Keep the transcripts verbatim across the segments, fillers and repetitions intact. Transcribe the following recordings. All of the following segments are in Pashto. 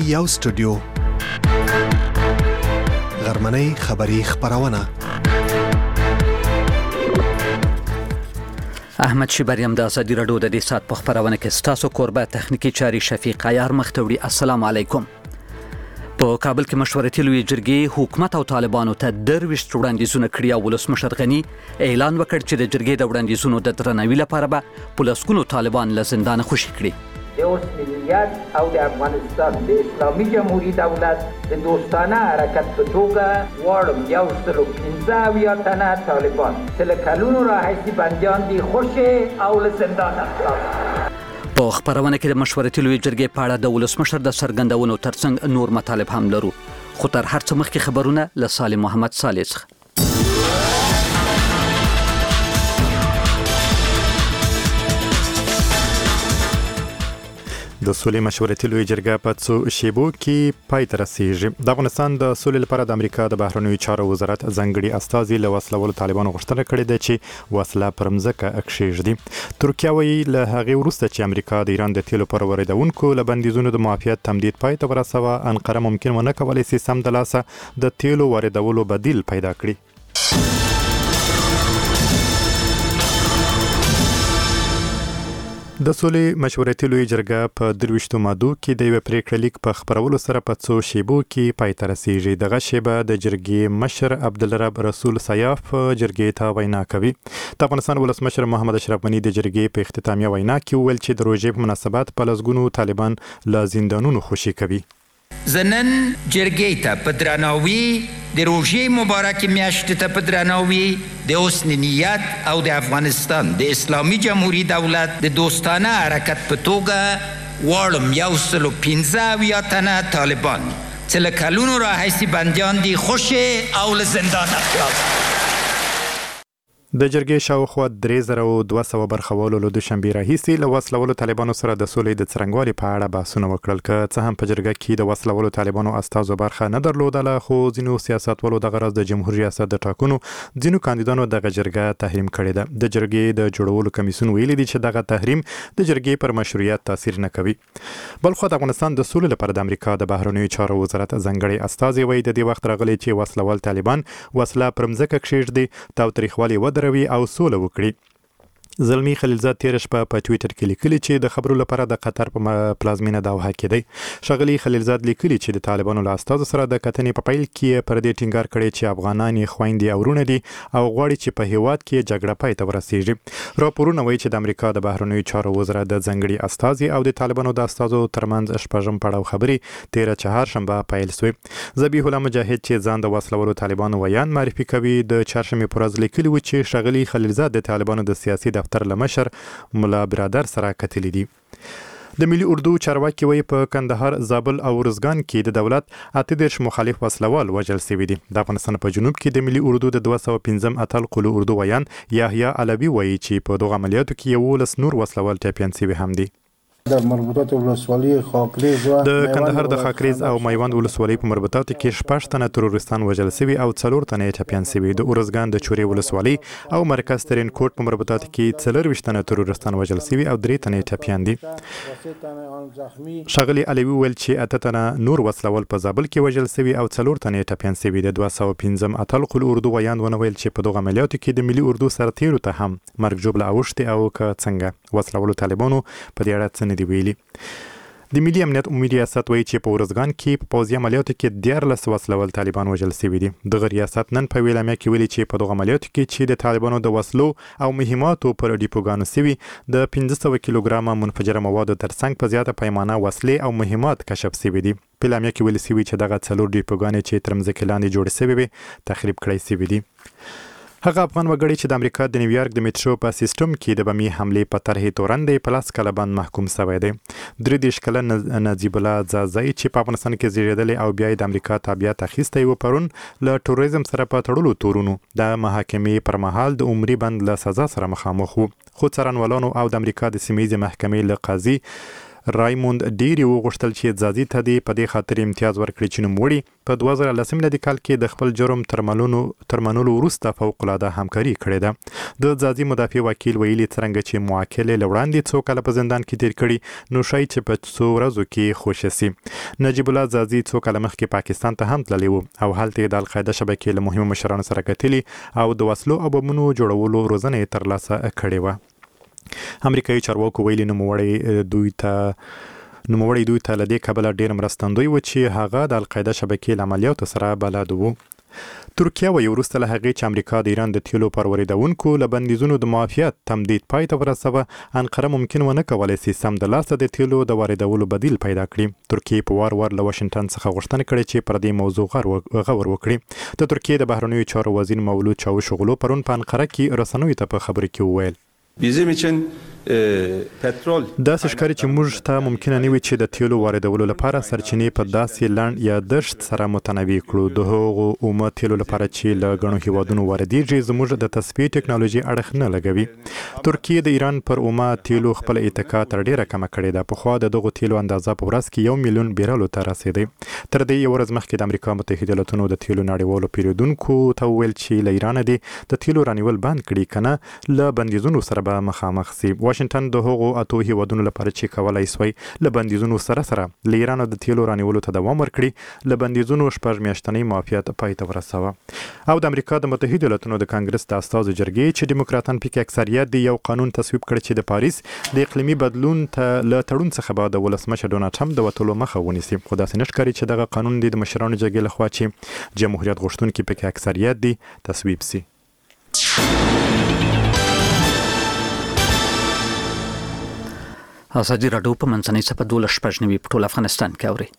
یو سټوډیو غرمنۍ خبری خبرونه. احمد شبریم د ازادي راډیو د دې سات په خبرونه کې ستاسو کوربه تخنیکی چاري شفیق عیار مختوړي. السلام علیکم. په کابل کې مشورتي لوی جرګې حکومت او طالبانو ته درويشت وړاندیزونه کړي او ولسمشر غني اعلان وکړ چې د جرګې د وړاندیزونو د درناوي لپاره به پولیسونو طالبان له زندان خوشي کړي. د اوسنیت او د افغانستان د اسلامي جمهوریت دولت د دوستانه حرکت په توګه واړم یو سل و پنځه اویا تنه طالبان چې له کلونو راهیسې بندیان دي خوشي او له زندانه خلاص. په خبرونه کې د مشورتي لوی جرګې په اړه د ولسمشر د څرګندونو ترڅنګ نور مطالب هم لرو، خو تر هر څه مخکې خبرونه له سالم محمد صالح څخه. د سولې مشورتي لوی جرګه په څو شیبو کې پای ته رسیږي. د افغانستان د سولې لپاره د امریکا د بهرنیو چارو وزارت ځانګړي استازي له وسلوالو طالبانو غوښتنه کړې ده چې وسله پر مځکه کښېږدي. ترکیه وایي له هغې وروسته چې امریکا د ایران د تیلو پر واردونکو له بندیزونو د معافیت تمدید پای ته ورسوه، انقره ممکن ونه کولی شي سم د لاسه د تیلو واردولو بدیل پیدا کړي. د سولې مشورتي لوی جرګه په درويشتو مادو کې د یو پریکړه لیک په خبرولو سره په څو شیبو کې پای ته رسیږي. دغه شیبه د جرګې مشر عبدالرب رسول سیاف جرګې ته وینا کوي. د افغانستان ولسمشر محمد اشرف غني د جرګې په اختتامیه وینا کې وویل چې د روژې په مناسبت په لسګونو طالبان له زندانونو خوشي کوي. زنن جرګې ته په درناوي د روژې مبارک میاشتې ته په درناوي د حسن نیت او د افغانستان د اسلامي جمهوریت دولت د دوستانه حرکت په توګه واړم یو سل و پنځه اویا تنه طالبان چې له کلونو راهیسې بندیان دي خوشي او له زندانه خلاص. د جرګې شاوخوا درې زره او دوه سوه برخوالو له دوشنبې راهیسې له وسلوالو طالبانو سره د سولې د څرنګوالي په اړه بحثونه وکړل. که څه هم په جرګه کې د وسلوالو طالبانو استازو برخه نه درلودله، خو ځینو سیاستوالو دغه راز د جمهوریت ریاست د ټاکنو ځینو کاندیدانو دغه جرګه تحریم کړې ده. د جرګې د جوړولو کمیسیون ویلي دي چې دغه تحریم د جرګې پر مشروعیت تاثیر نه کوي. بلخو د افغانستان د سولې لپاره د امریکا د بهرنیو چارو وزارت ځانګړي استازي وایي د دې وخت راغلی چې وسلوال طالبان وسله پر مځکه کښېږدي، تاوتریخوالي ودروي او سوله وکړي. زلمی خلیلزاد تیر شپه په ټویټر کې لیکلي چې د خبرو لپاره د قطر په پلازمینه دوحه کې دی. ښاغلي خلیلزاد لیکلي چې د طالبانو له استازو سره د کتنې په پیل کې پر دې ټینګار کړی چې افغانان یې خویندې او وروڼه دي او غواړي چې په هیواد کې جګړه پای ته ورسیږي. راپورونه وایي چې د امریکا د بهرنیو چارو وزارت د ځانګړي استازي او د طالبانو د استازو ترمنځ شپږم پړاو خبرې تیره چهارشنبه پیل شوې. ذبیح الله مجاهد چې ځان د وسلوالو طالبانو ویان معرفي کوي د چهارشنبې په ورځ لیکلي و چې ښاغلي خلیلزاد د طالبانو د سیاسي دفتر له مشر ملا برادر سره کتلي دي. د ملي اردو چارواکي وایي په کندهار، زابل او ارزګان کې د دولت اته دېرش مخالف وسلوال وژل شوي دي. د افغانستان په جنوب کې د ملي اردو د دوه سوه پنځم اتل قلو اردو ویان یحیی علوي وایي چې په دغه عملیاتو کې یولس نور وسلوال ټپیان شوي هم دي. د مربوطات ولسوالۍ خاکریز و د کندهار د خاکریز او میوند ولسوالۍ په مربوطاتو کې شپږ تنه ترورستان وژل شوي او څلور تنه ټپیان شوي. د ارزګان د چورې ولسوالۍ او مرکز ترین کوټ په مربوطاتو کې څلورویشت تنه ترورستان وژل شوي او درې تنه ټپیان دي. ښاغلي علوي ویل چې اته تنه نور وسلوال په زابل کې وژل شوي او څلور تنه ټپیان شوي. د دوه سوه پنځم اتل قلو اردو ویان ونه ویل چې په دغه عملیاتو کې د ملي اردو سرتیرو ته هم مرګ ژوبله اوښتې او که څنګه وسلوالو طالبانو په دې اړه څه نه دي ویلي. د ملي امنیت عمومي ریاست وایي چې په ارزګان کې په پوځي عملیاتو کې دیارلس وسلوال طالبان وژل شوي دي. دغه ریاست نن په اعلامیه کې ویلي چې په دغه عملیاتو کې چې د طالبانو د وسلو او مهماتو پر ډیپوګانو شوي د پنځه سوه کیلوګرامه منفجره موادو ترڅنګ په زیاته پیمانه وسلې او مهمات کشف شوي دي. په اعلامیه کې ویل شوي چې دغه څلور ډیپوګانې چې تر مځکې لاندې جوړې شوي وي تخریب کړای شوي دي. هغه افغان وګړی چې د امریکا د نیویارک د میټرو په سیستم کې د بمي حملې په طرحې تورن دی په لاس کاله باندې محکوم شوی دی. درې دېرش کلن نجیب الله ځاځی چې په افغانستان کې زیږېدلی او بیا د امریکا تابعیت اخیستی و، پرون له ټوریزم سره په تړلو تورونو د محاکمې پر مهال د عمري بند له سزا سره مخامخ و. خو څارنوالانو او د امریکا د سیمه ییزې محکمې له قاضي رایموند ډیری وغوښتل چې ځاځي ته د په دې خاطر امتیاز ورکړي چې نوموړي په دوه زره لس میلادي کال کې د خپل جرم ترمنولو ترمنولو وروسته فوق العاده همکاري کړې ده. د ځاځي مدافع وکیل ویلي څرنګه چې موکل له وړاندې څو کاله په زندان کې تیر کړي نو شاید چې په څو ورځو کې خوشی سي. نجیب الله ځاځي څو کاله مخکې پاکستان ته هم تللی و او هلته د القاعده شبکې له مهمو مشرانو سره کتلي او د وسلو او بمونو جوړولو روزنه یې ترلاسه کړې وه. امریکایي چارواکو ویلي نوموړی دوی ته نوموړی دوی ته له دې کبله ډېر مرستندوی و چې هغه د القاعده شبکې له عملیاتو سره بلد و. ترکیه وایي وروسته له هغې چې امریکا د ایران د تیلو پر وریدونکو له بندیزونو د معافیت تمدید پای ته ورسوه، انقره ممکن ونه کولی سي سم د لاسه د تیلو د واردولو بدیل پیدا کړي. ترکیه په وار وار له واشنګټن څخه غوښتنه کړې چې پر دې موضوع غور وکړي. د ترکیې د بهرنیو چارو وزیر مولود چاوشوغلو پرون په انقره کې رسنیو ته په خبرو کې وویل bizim için پټرول داسې ښکاري چې موږ ته ممکنه نه وي چې د تیلو واردولو لپاره سرچینې په داسې لنډ یا دشت سره متنوع کړو. د هغو اومه تیلو لپاره چې له ګڼو هیوادونو واردېږي زموږ د تصفیې ټکنالوژي اړخ نه لګوي. ترکیه د ایران پر اومه تیلو خپل اتکا تر ډیره کمه کړې ده. پخوا د دغو تیلو اندازه په ورځ کې یو میلیون بیرلو ته رسېدی. تر دې یو ورځ مخکې د امریکا متحده ایالاتونو د تیلو نړیوالو پیرودونکو ته وویل چې له ایران دې د تیلو رانیول بند کړي کنه له بندیزونو سره به مخامخ سي. واشنګټن د هغو اتو هیوادونو لپاره چې کولای سوی له بندیزونو سره سره له ایران د تیلو رانیولو ته دوام ورکړي له بندیزونو شپږ میاشتنۍ معافیت پای ته ورسوه. او د امریکا د متحده ایالاتونو د کانګرس د استازو جرګې چې دیموکراتان پکې اکثریت دی یو قانون تصویب کړ چې د پاریس د اقلیمي بدلون ته له تړون څخه به د ولسمشر ډونالډ ټرمپ د وتلو مخه ونیسي. خو داسې نه ښکاري چې دغه قانون د مشرانو جرګې لخوا چې جمهوریت غوښتونکي پکې اکثریت دی تصویب سي. ازادي راډیو په منځنۍ صفحه دولس شپږ نوي په ټول افغانستان کې اوري.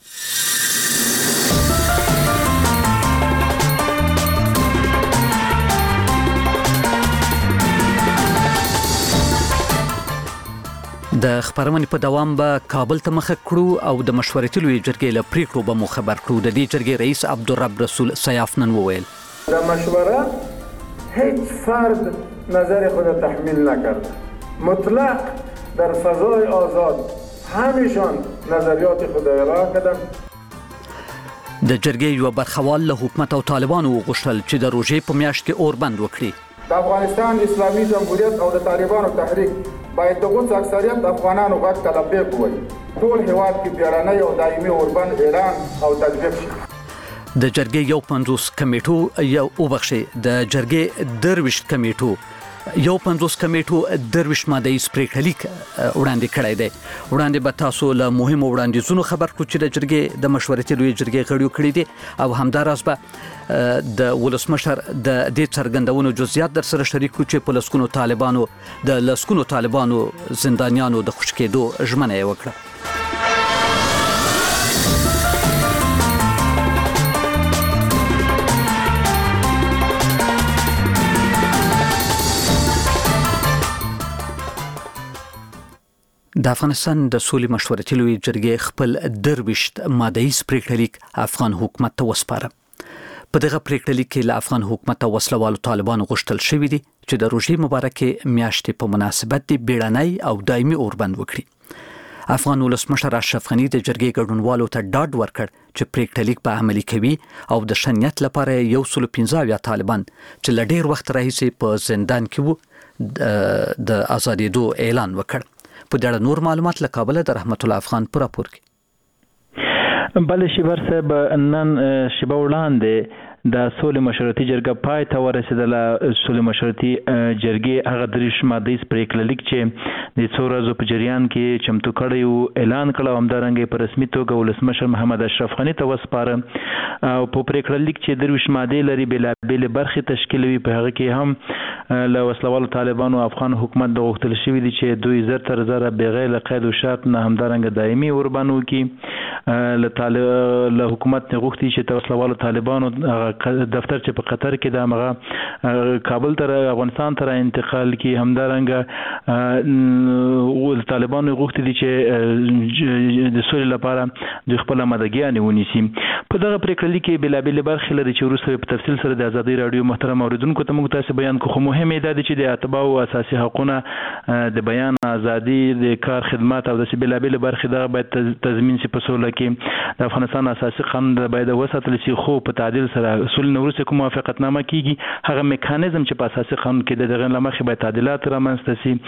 د خبرونې په دوام به کابل ته مخه کړو او د مشورتي لویې جرګې له پریکړو به مو خبر کړو. د دې جرګې رئیس عبدالرب رسول سیاف نن وویل در مشوره هیچ فرد نظر خود تحمیل نکرد. مطلق در فضای آزاد همیشان نظریات خود ارائه کردند. د جرګې یو برخوال له حکومت او طالبانو وغوښتل چې د روژې په میاشت کې اوربند وکړي. د افغانستان اسلامي جمهوریت او د طالبانو تحریک باید د غوڅ اکثریت افغانانو غږ ته لبیک ووایي. ټول هیواد کې بیړنی او دایمي اوربند اعلان او تطبیق شي. د جرګې یو پنځوس کمیټو یو وبخښي د جرګې درویشت کمیټو یو پنځوس کمیټو درویش ماده یې پریکړه لیک وړاندې کړی دی. وړاندې به تاسو له مهمو وړاندیزونو خبر کړو چې د جرګې د مشورتي لویې جرګې غړیو کړي دي او همداراز به د ولسمشر د دې څرګندونو جزئیات در سره شریک کړو چې په لسګونو طالبانو د لسګونو طالبانو زندانیانو د خوشي کېدو ژمنه یې وکړه. د افغانستان د سولې مشورتي لویې جرګې خپل درویشت ماده‌یز پریکړه لیک افغان حکومت ته وسپاره. په دغه پریکړه لیک کې له افغان حکومت او وسلوالو طالبانو غوښتل شوی دی چې د روژې مبارکې میاشتې په مناسبت د بیړنۍ او دایمي اوربند وکړي. افغان ولسمشر اشرف غني د جرګې ګډونوالو ته ډاډ ورکړ چې پریکړه لیک به عملي کوي او د شنیت لپاره یو سل پنځه اویا طالبان چې له ډیر وخت راهیسې په زندان کې وو د ازادېدو اعلان وکړ. په دې نور معلومات له کابل د رحمت الله افغان پر راپور کې. بل شیبر صاحب نن شیبه وړاندې د سولې مشورتي جرګه پای ته ورسېدله. سولې مشورتي جرګې هغه دریش ماده‌یز پریکړه لیک چې د څو ورځو په جریان کې چمتو کړی وو اعلان کړ او همدارنګه په رسمي توګه ولسمشر محمد اشرف غني ته وسپاره. او په پریکړه لیک چې درویش مادې لري بېلابېلې برخې تشکیلوي. په هغه کې هم له وسلوالو طالبانو افغان حکومت د غوښتل شوي دي چې دوی زر تر زره بغیر له قید و شرط نه همدارنګه دایمي اوربند وکړي. له طالب له حکومت نه غوښتي چې د وسلوالو طالبانو دفتر چې په قطر کې د هغه کابل تر افغانستان ته انتقال کی. همدارنګه ول طالبانو غوښتي دي چې د سولې لپاره د خپل مدګیان ونیسي. په دغه پریکړه لیک کې بېلابېلې برخې لري چې وروسته په تفصیل سره د ازادي راډیو محترم اوریدونکو ته موږ تاسو بیان کوو. خو مهمه ده چې د اتباع او اساسي حقوقونه د بیان ازادي د کار خدمات او د بېلابېلو برخې دغه باید تضمین شي په سوله کې د افغانستان اساسي قانون باید وساتل شي خو په تعدیل سره سولې نه وروسته کوم موافقتنامه کیږي هغه میکانیزم چې په اساسي قانون کې د دغه له مخې باید تعدیلات رامنځته سي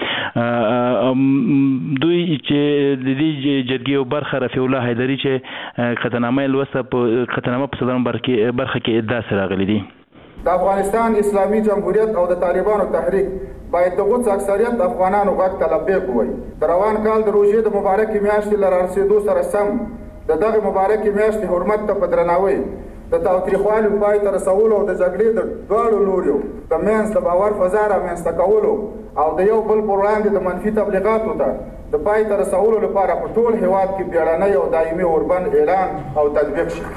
دوی چې د دې جرګې یو برخه رفیع الله حیدري چې قطعنامه یې لوسته په قطعنامه په څلورمه برخه کې داسې راغلي دي د افغانستان اسلامي جمهوریت او د طالبانو تحریک باید د غوڅ اکثریت افغانانو غږ ته لبیک ووایي د روان کال د روژې د مبارکې میاشتې له رارسېدو سره سم د دغې مبارکې میاشتې حرمت ته په درناوي د تاوتریخوالي پای ته رسولو او د جګړې د دواړو لوریو د منځ د باور فضا رامنځته کولو او د یو بل پر وړاندې د منفي تبلیغاتو ته د پای ته رسولو لپاره په ټول هېواد کې بیړنی او دایمي اوربند اعلان او تطبیق شي.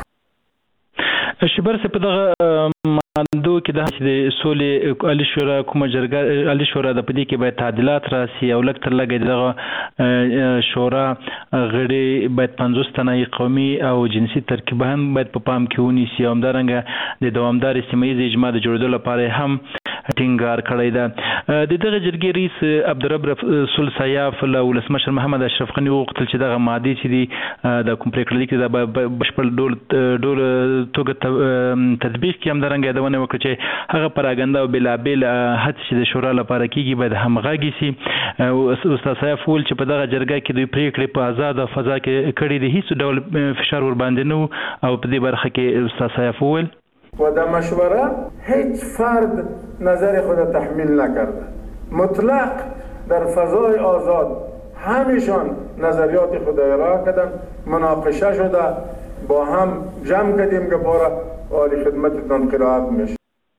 شبر سه په دغه ماندو کې د د سولې علي شورا کومه جرګه علي شورا د پدې کې باید تعدیلات راسي او لکه تر لګي دغه شورا غړي باید پنځوس تنه قومي او جنسي ترکیب هم باید په پام کې ونیسي او همدارنګه د دوامدار سیمه ییز اجماع د جوړېدو لپاره هم ټینګار کړی ده. د دغه جرګې رئیس عبدالرب رسول سیاف له ولسمشر محمد اشرف غني وغوښتل چې دغه مادې چې دي د کوم پرېکړه لیک د بشپړ ډول ډول توګه تطبیق کې همدارنګه ونه وکړي چې هغه پراګنده او بلابل هڅې چې د شورا لپاره کیږي باید همغږي سي. استاد صاحب وویل چې په دغه جرګه کې دوی پریکړې په آزاده فضا کې کړي دي هیڅ ډول فشار ور باندې نه او په دې برخه کې استاد صاحب وویل و در مشوره هیچ فرد نظر خود تحمیل نکرده مطلق در فضای آزاد همشان نظریات خود ارائه کردن مناقشه شده با هم جمع کردیم که بارا عالی خدمتتان قرائت میشه.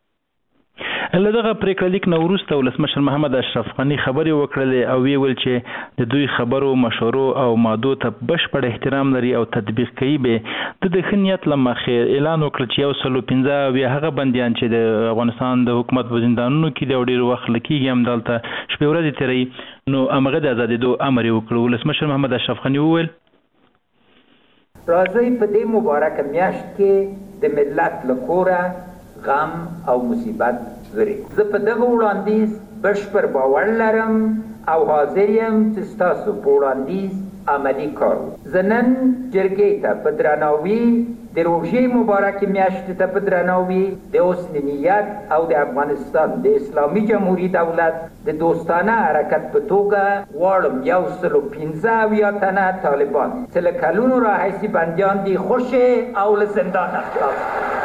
له دغه پریکړه لیک نه وروسته ولسمشر محمد اشرف غني خبرې وکړلې او ویل چې د دوی خبرو مشورو او مادو ته بشپړ احترام لري او تطبیق کوي به د د خنیت لمخې اعلان وکړ چې یو سلو پنځه بیا هغه بندیان چې د افغانستان د حکومت په زندانونو کې د ډېر وخت لکېږي هم دلته شپې ورځې تیري نو امغه د ازادېدو امر یې وکړ. ولسمشر محمد اشرف غني وویل راځئ په دې مبارکه میاشت کې د ملت له کوره غم او مصیبت لري. زه په دغه وړاندیز بشپړ باور لرم او حاضر یم چې ستاسو په وړاندیز عملي کار وکړم. زه نن جرګې ته په درناوي د روژې مبارکې میاشتې ته په درناوي د حسن نیت او د افغانستان د اسلامي جمهوري دولت د دوستانه حرکت په توګه غواړم یو سلو پنځه اویا تنه طالبان چې له کلونو راهیسې بندیان دي خوشې او له زندانه خلاص کړم.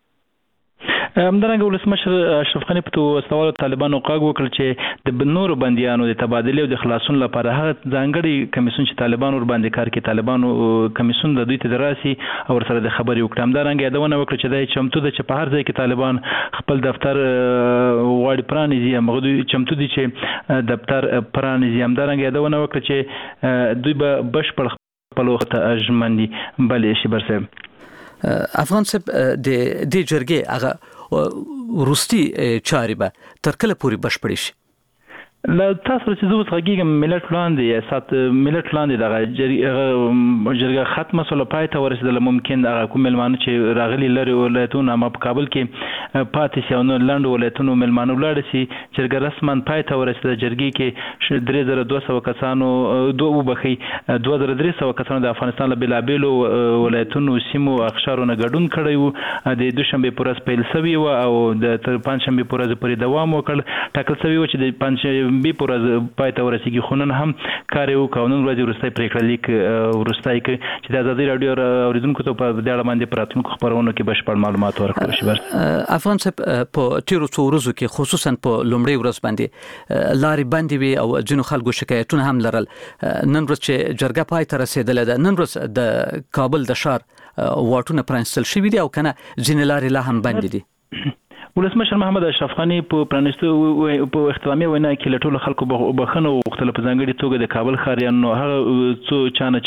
همدارنګه ولسمشر اشرف غني په وسوالو طالبانو غږ وکړ چې د نورو بندیانو د تبادلې او د خلاصون لپاره هغه ځانګړي کمیسیون چې طالبانو ور باندې کار کوي طالبانو کمیسیون د دوی ته دراسي او سره د خبرې وکړه. همدارنګه یادونه وکړه چې د چمتو د چې په هر ځای کې طالبان خپل دفتر غواړي پرانیزي هغه دوی چمتو دي چې دفتر پرانیزي. همدارنګه یادونه وکړه چې دوی به بشپړ خپل وخت ژمن دي. بلې شي برسه افغان صاحب د دې جرګې هغه وروستي چارې به تر کله پورې بشپړې شي؟ له تاسو چې زه اوس غږیږم ملت وړاندې سات ملت وړاندې دغه جرګه ختمه سوله پای ته ورسېدله ممکن هغه کوم مېلمانه چې راغلي لرې ولایتونه اما په کابل کې پاتې شي او نور لنډو ولایتونو مېلمانه ولاړ شي جرګه رسما پای ته ورسېده. جرګې کې درې زره دوه سوه کسانو دوه وبخي دوه زره درې سوه کسانو د افغانستان له بېلابېلو ولایتونو سیمو اقشارو نه ګډون کړی و. د دوشنبې په ورځ پیل سوی و او د تر پنجشنبې په ورځ پورې دوام وکړ. ټاکل سوی و چې د پنجشنبې په ورځ پای ته ورسېږي خو نن هم کار یې وکړ او نن ورځ وروستی پرېکړه لیک وروستی کړ چې د ازادي راډیو اورېدونکو ته په دې اړه باندې په راتلونکو خپرونو کې بشپړ معلومات ورکړل شي. افغان صاحب په تیرو څو ورځو کې خصوصا په لومړۍ ورځ باندې لارې بندې وي او ځینو خلکو شکایتونه هم لرل. نن ورځ چې جرګه پای ته رسېدلې ده نن ورځ د کابل د ښار واټونه پرانیستل شوي دي او کنه ځینې لارې لا هم بندې دي. ولسمشر محمد اشرف غني په پرانیستو په اختتامي وینا کې له ټولو خلکو بخښنه وغوښتله په ځانګړي توګه د کابل ښاریانو هغه څو چانه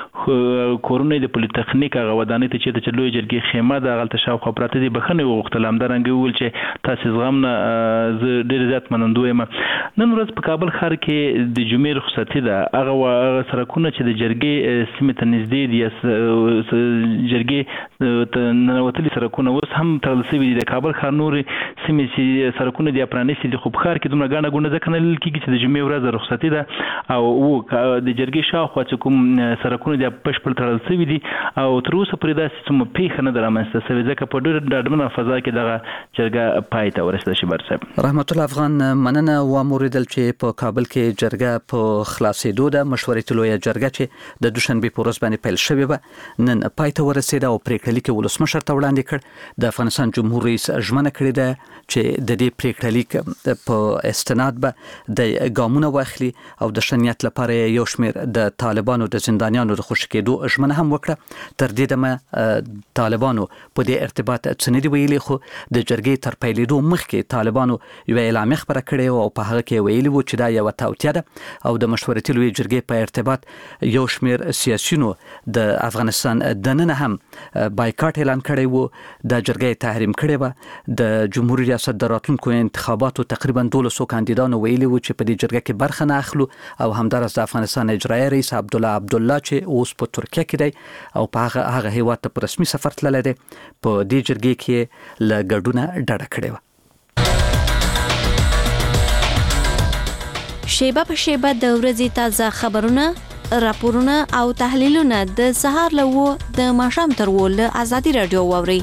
چې کورونه د پولیتخنیک هغه ودانۍ ته چېرته چې لویه جرګې خیمه ده هغلته شاوخوا پراته دي بخښنه یې وغوښتله. همدارنګه وویل چې تاسې زغم نه زه ډېر زیات منندوی یم. نن ورځ په کابل ښار کې د جمعې رخصتي ده هغه سړکونه چې د جرګې سیمې ته نږدې دي جرګې ته ننوتلي سړکونه اوس هم تړل شوي دي. د کابل ښار نورې سیمې چې سرکونه دي پرانیستي دي خو په ښار کې دومره ګڼه ګوڼه ځکه نه لیدل کېږي چې د جمعې ورځ رخصتي ده او د جرګې شاوخوا چې کوم سرکونه دي بشپړ تړل شوي دي او تر اوسه پورې داسې څومره پیښه نه ده رامنځته شوې ځکه په ډېره ډاډمنه فضا کې دغه جرګه پای ته ورسېده. شبر صاحب رحمت الله افغان، مننه. واوریدل چې په کابل کې جرګه په خلاصېدو ده. مشورتي لویه جرګه چې د دوشنبې په ورځ باندې پیل شوې وه نن پای ته ورسېده او پرېکړه لیک ولسمشر ته وړاندې کړ. د افغانستان جمهور رئیس ژمنه کړې ده چې د دې پرېکړه لیک په استناد به د ګامونه واخلي او د شنیت لپاره یو شمېر د طالبانو د زندانیانو د خوشي کېدو ژمنه هم وکړه. تر دې دمه طالبانو په دې ارتباط څه نه دي ویلي، خو د جرګې تر پیلېدو مخکې طالبانو یو اعلامیه خپره کړې او په هغه کې ویلي وو چې دا یو توطیه ده او د مشورتي لویې جرګې په ارتباط یو شمېر سیاسيونو د افغانستان دننه هم بایکاټ اعلان کړی وو. د جرګې تحریم کړی و. د جمهوریت ریاست د راتلونکو انتخاباتو تقریبا دولسو کاندیدانو ویلي وو چې په دې جرګه کې برخه نه اخلو او همدارس د افغانستان اجرایي رئیس عبدالله عبدالله چې اوس په ترکیه کې دی او په هغه هغه هیواد ته په رسمي سفر تللی دی په دې جرګې کې له ګډونه ډډه کړې وه. شیبه په شیبه د ورځې تازه خبرونه، راپورونه او تحلیلونه د سهار له و د ماښام تر و له ازادي رادیو واورئ.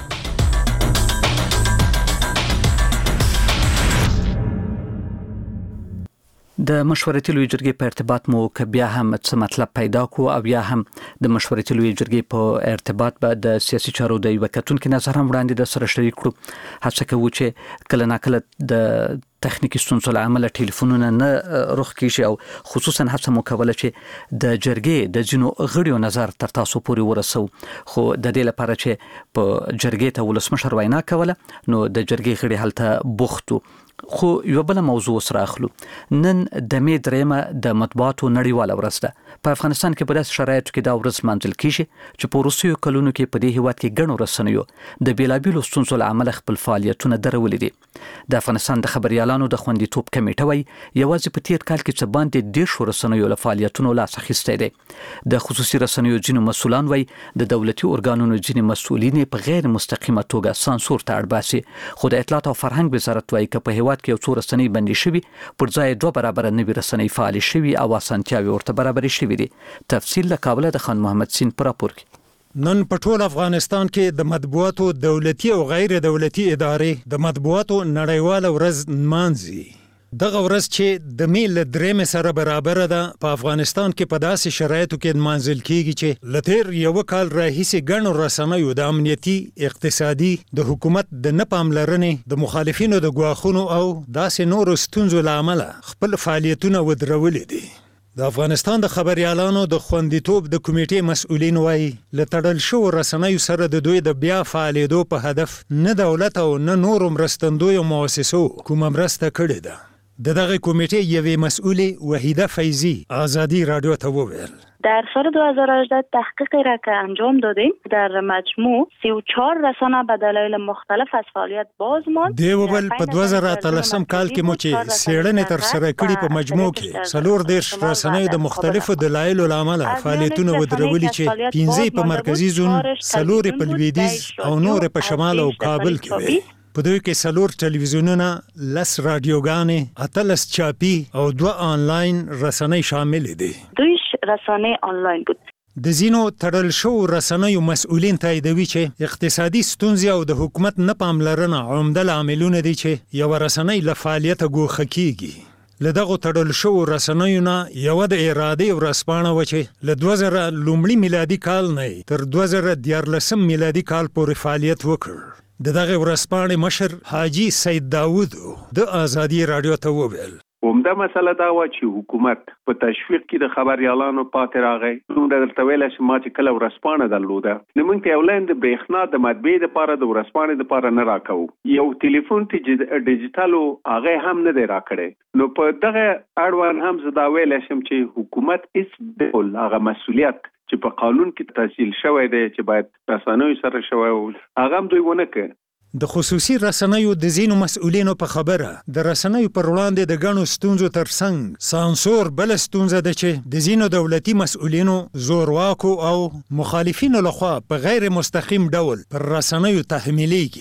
د مشورتي لویې جرګې په ارتباط مو که بیا هم څه مطلب پیدا کو او بیا هم د مشورتي لویې جرګې په ارتباط به د سیاسي چارو د یوه کتونکي نظر هم وړاندې د سره شریک کړو. هڅه کوو چې کله ناکله د تخنیکی ستونزو له امله ټلیفونونه نه رخ کیږي او خصوصا هڅه مو کوله چې د جرګې د ځینو غړیو نظر تر تاسو پورې ورسو، خو د دې لپاره چې په جرګې ته ولسمشر وینا کوله نو د جرګې غړي هلته بوختو. خو یو بل موضوع سره اخلو. نن د مې درېمه د مطبوعاتو نړیواله ورځ ده. په افغانستان کې په داسې شرایطو کې دا ورځ لمانځل کیږي چې په وروستیو کلونو کې په دې هیواد کې ګڼو رسنیو د بیلابیلو ستونزو له امله خپل فعالیتونه درولي دي. د افغانستان د خبریالانو د خوندیتوب کمیټه وایي یوازې په تیر کال کې څه باندې دېرشو رسنیو له فعالیتونو لاس اخیستی دی. د خصوصي رسنیو ځینو مسؤلان وایي د دولتي ارګانونو ځینې مسؤلین په غیر مستقیمه توګه سانسور ته اړ باسي، خو د اطلاعات او فرهنګ وزارت وایي که په هیواد کې یو څو رسنۍ بندي شوي پر ځای دوه برابره نوي رسنۍ فعالې شوي او اسانتیاوې ورته برابرې شوي دي. تفصیل له کابله د خان محمد سین په راپور کې. نن په ټول افغانستان کې د مطبوعاتو دولتي او غیر دولتي ادارې د مطبوعاتو نړیواله ورځ نمانځي. دغه ورځ چې د میل درېمې سره برابر ده په افغانستان کې په داسې شرایطو کې نمانځل کیږي چې له تیر یو کال راهیسې ګڼو رسنیو د امنیتي، اقتصادي، د حکومت د نه پاملرنې، د مخالفینو د ګواښونو او داسې نورو ستونزو له امله خپل فعالیتونه ودرولي دي. د افغانستان د خبریالانو د خوندیتوب د کمیټې مسؤلین وایي له تړل شوو رسنیو سره د دوی د بیا فعالېدو په هدف نه دولت او نه نورو مرستندویو مؤسسو کومه مرسته کړې ده. د دغه کمیټې یوې مسئولې وحیده فیضی آزادی رادیو ته وویل در سال دو هزار و هجده تحقیقی را که انجام دادیم در مجموع سی و چهار رسانه به دلایل مختلف از فعالیت باز ماند. دی وبل په دوه زره اتلسم کال کې مو چې څېړنې تر سره کړي په مجموع کې څلور دېرش رسنیو د مختلفو دلایلو له امله فعالیتونه ودرولي چې پنځه په مرکزي زون، څلور په لویدیځ او نور په شمال او کابل کې وي. په دوی کې څلور ټلویزیونونه، لس رادیوګانې، اتلس چاپي او دوه آنلاین رسنۍ شامل دي. دوی رسانه آنلاین بود. د ځینو تړل شوو رسنیو مسؤلین تاییدوي چې اقتصادي ستونزې او د حکومت نه پاملرنه عمده لاملونه دي چې یوه رسنۍ له فعالیته ګوښه کیږي. له دغو تړل شوو رسنیو نه یوه د ارادې ورځپاڼه وه چې له دوه زره لومړي میلادي کال نه تر دوه زره دیارلسم میلادي کال پورې فعالیت وکړ. د دغه ورځپاڼې مشر حاجي سید داود د آزادي رادیو ته وویل عمده مسله دا وه چې حکومت په تشویق کې د خبریالانو پاتې راغی. موږ درته ویلی چې ما چې کله ورځپاڼه درلوده نو موږ ته یو لاین د برېښنا د مطبعې دپاره د ورځپاڼې دپاره نه راکوو. یو ټلیفون چې ډیجیټالو هغه هم نه دی راکړی. نو په دغه اړوند هم زه دا ویلی شم چې حکومت هېڅ ډول هغه مسؤلیت چې په قانون کې تحصیل شوی دی چې باید رسنیو سره شوی و هغه هم دوی ونه کړ. د خصوصي رسنیو د ځینو مسؤلینو په خبره د رسنیو پر وړاندې د ګڼو ستونزو ترڅنګ سانسور بله ستونزه ده چې د ځینو دولتي مسؤلینو، زورواکو او مخالفینو لخوا په غیر مستقیم ډول پر رسنیو تحمیلیږي.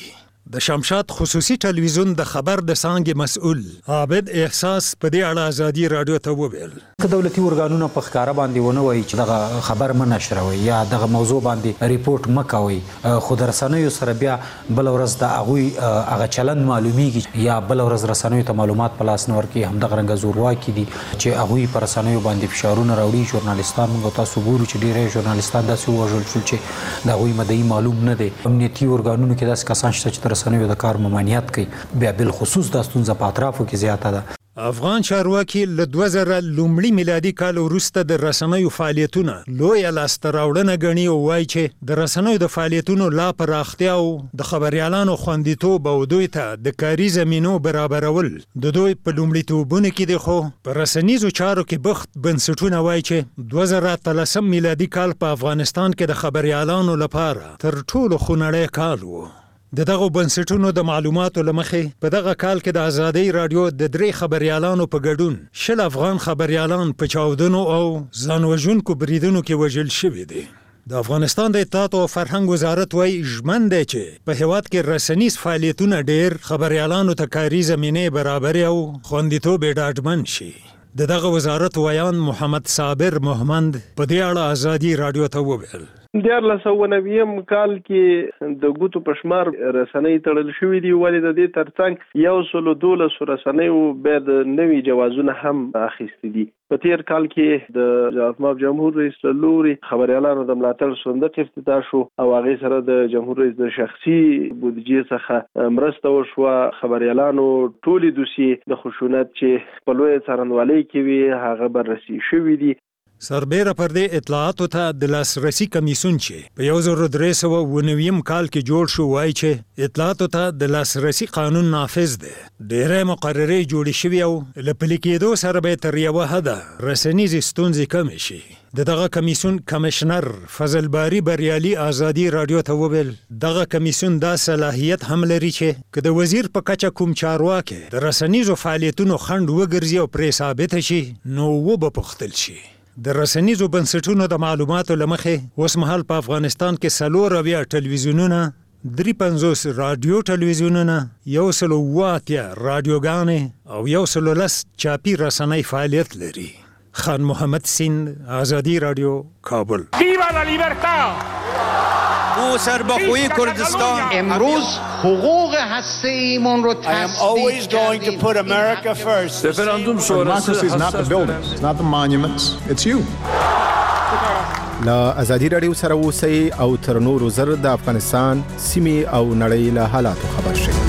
د شمشاد خصوصي ټلویزیون د خبر د څانګې مسؤل عابد احساس په دې اړه ازادي رادیو ته وویل که دولتي ارګانونه په ښکارا باندې ونه وایي چې دغه خبر من نشروي یا دغه موضوع باندې ریپورت مکوي خو د رسنیو سره بیا بل ورځ د هغوی هغه چلند معلومیږي یا بل ورځ رسنیو ته معلومات په لاس نه ورکوي همدغه رنګه زورواکي دي چې هغوی په رسنیو باندې فشارونه راوړي ژورنالیستان موږ تاسو ګورو چې ډېری ژورنالیستان داسې ووژل شول چې د هغوی مدعي معلوم نه دی امنیتي ارګانونو کې داسې کسان شته چې د رسنیو د کار ممانعت کوي بیا بالخصوص دا ستونزه په اطرافو کې زیاته ده افغان چارواکي له دوه زره لومړي میلادي کال وروسته د رسنیو فعالیتونه لویه لاسته راوړنه ګڼي او وایي چې د رسنیو د فعالیتونو لا پراختیا او د خبریالانو خوندیتوب او دوی ته د کاري زمینو برابرول د دوی په لومړیتوبونو کې دي خو په رسنیزو چارو کې بخت بنسټونه وایي چې دوه زره اتلسم میلادي کال په افغانستان کې د خبریالانو لپاره تر ټولو خونړی کال و د دغه بنسټونو د معلوماتو لمخې په دغه کال کې د ازادي رادیو د درې خبريالانو په ګډون شل افغان خبريالان په چاودنو او ځانوژونکو بریدونو کې وژل شوي دي د افغانستان د اطلاعات او فرهنګ وزارت وايي ژمن دی چې په هیواد کې رسنیز فعالیتونه ډېر خبريالانو ته کاري زمینه برابر او خوندیتوب ډاډمن شي د دغه وزارت ویان محمد صابر محمد په دې اړه ازادي رادیو ته وویل دیارلس سوه نویم کال کې د ګوتو په شمار رسنۍ تړل شوي دي ولې د دې ترڅنګ یو سلو دولسو رسنیو بیا د نوي جوازونه هم اخیستي دي په تیر کال کې د جمهور جمهور رئیس له لوري خبريالانو د ملاتړ صندوق افتتاح شو او هغه سره د جمهور رئیس د شخصي بودیجې څخه مرسته وشوه خبريالانو ټولې دوسیې د خشونت چې په لوی څارنوالۍ کې وي هغه بررسي شوي دي سربیره پر دې اطلاعاتو ته د لاسرسي کمیسیون چې په یو زر درې سوه اوه نویم کال کې جوړ شو وایي چې اطلاعاتو ته د لاسرسي قانون نافذ دی ډېرې مقررې جوړې شوي او له پلي کېدو سره به تر یوه حده رسنیزې ستونزې کمې شي د دغه کمیسیون کمشنر فضل باری بریالي ازادي رادیو ته وویل دغه کمیسیون دا صلاحیت هم لري چې که د وزیر په کچه کوم چارواکي د رسنیزو فعالیتونو خنډ وګرځي او پرې ثابته شي نو وبه پوښتل شي د رسنیزو بنسټونو د معلوماتو لمخې اوس مهال په افغانستان کې څلور اویا ټلویزیونونه درې پنځوس رادیو ټلویزیونونه یو سل اووه اتیا رادیوګانې او یو سل لس چاپي رسنۍ فعالیت لري خان محمد سیند ازادي رادیو کابل ویوا لا لیبرتا او سربخوی کردستان امروز حقوق هسته‌ایمون رو I am always going to put America first. Referendum sonrası Democracy is not the buildings, it's not the monuments, it's you. لا ازادي رادیو سره اوسئ او تر نورو زر د افغانستان سیمې او نړۍ له حالاتو خبر شئ.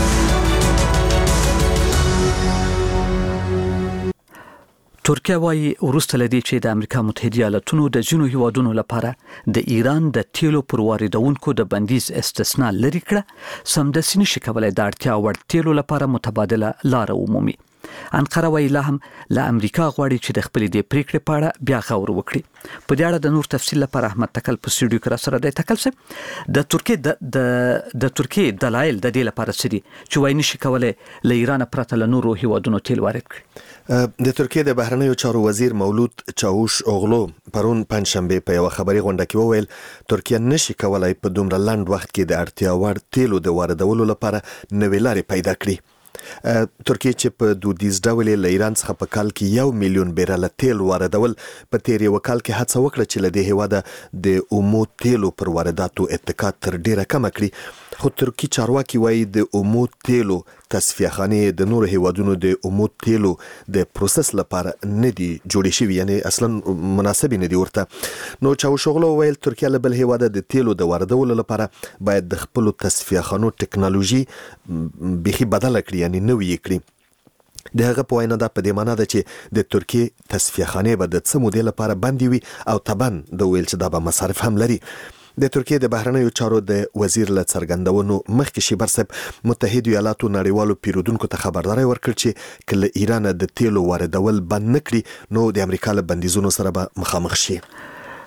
ترکیه وايي وروسته لدی چې د امریکا متحده ایالاتونو د ځینو هیوادونو لپاره د ایران د تیلو پر واردونکو د بندیز استثناء لري کړه سمدستي نشي کولای د اړتیا وړ تیلو لپاره متبادله لار عمومي انقره وايي لا هم له امریکا غواړي چې د خپل د پریکړې په اړه بیا غور وکړي په دې اړه د نور تفصیل لپاره احمد تکل په سټوډیو کې را سره دی تکل صاحب د ترکیه د د د ترکیه دلایل د دې لپاره څه دي چې وايي نشي کولای له ایران پرته له نورو هیوادونو تیل وارد کړي د ترکیه د بهرنیو چارو وزیر مولود چاوش اوغلو پرون پنځشنبه په یو خبري غونډه کې وویل ترکیه نشي کولای په دومره لنډ وخت کې د اړتیا وړ تیلو د واردولو لپاره نوې لارې پیدا کړي ترکیه چې په دودیز ډول له ایران څخه په کال کې یو میلیون بیرل تیل واردول په تیر یو کال کې هڅه وکړه چې له دې هیواده د اومو تیلو پر وارداتو اتکا تر ډیره کم کړي خو ترکیه چارواکي وايي د اومو تیلو تصفیه خانې د نورو هیوادونو د اومو تیلو د پروسس لپاره نه دي جوړې شوي یعنی اصلا مناسب نه دي ورته نو چاوشوغلو ویل ترکیه له بل هیواده د تیلو د واردولو لپاره باید د خپل تصفیه خانو ټکنالوژي بيخي بدله کړي یعنی نوې کړي د هغه په وینا دا په دې معنی ده چې د ترکیه تصفیه خانې به د څه مودې لپاره بندي وي او طبعا د ویل چې دا به مصارف هم لري د ترکیه د بهرنیو چارو د وزیر له څرګندونو مخکې شیبر صاحب متحده ایالاتو نړیوالو پیرودونکو ته خبرداري ورکړ چې کله ایران د تیلو واردول بند نکړي نو د امریکا له بندیزونو سره به مخامخ شي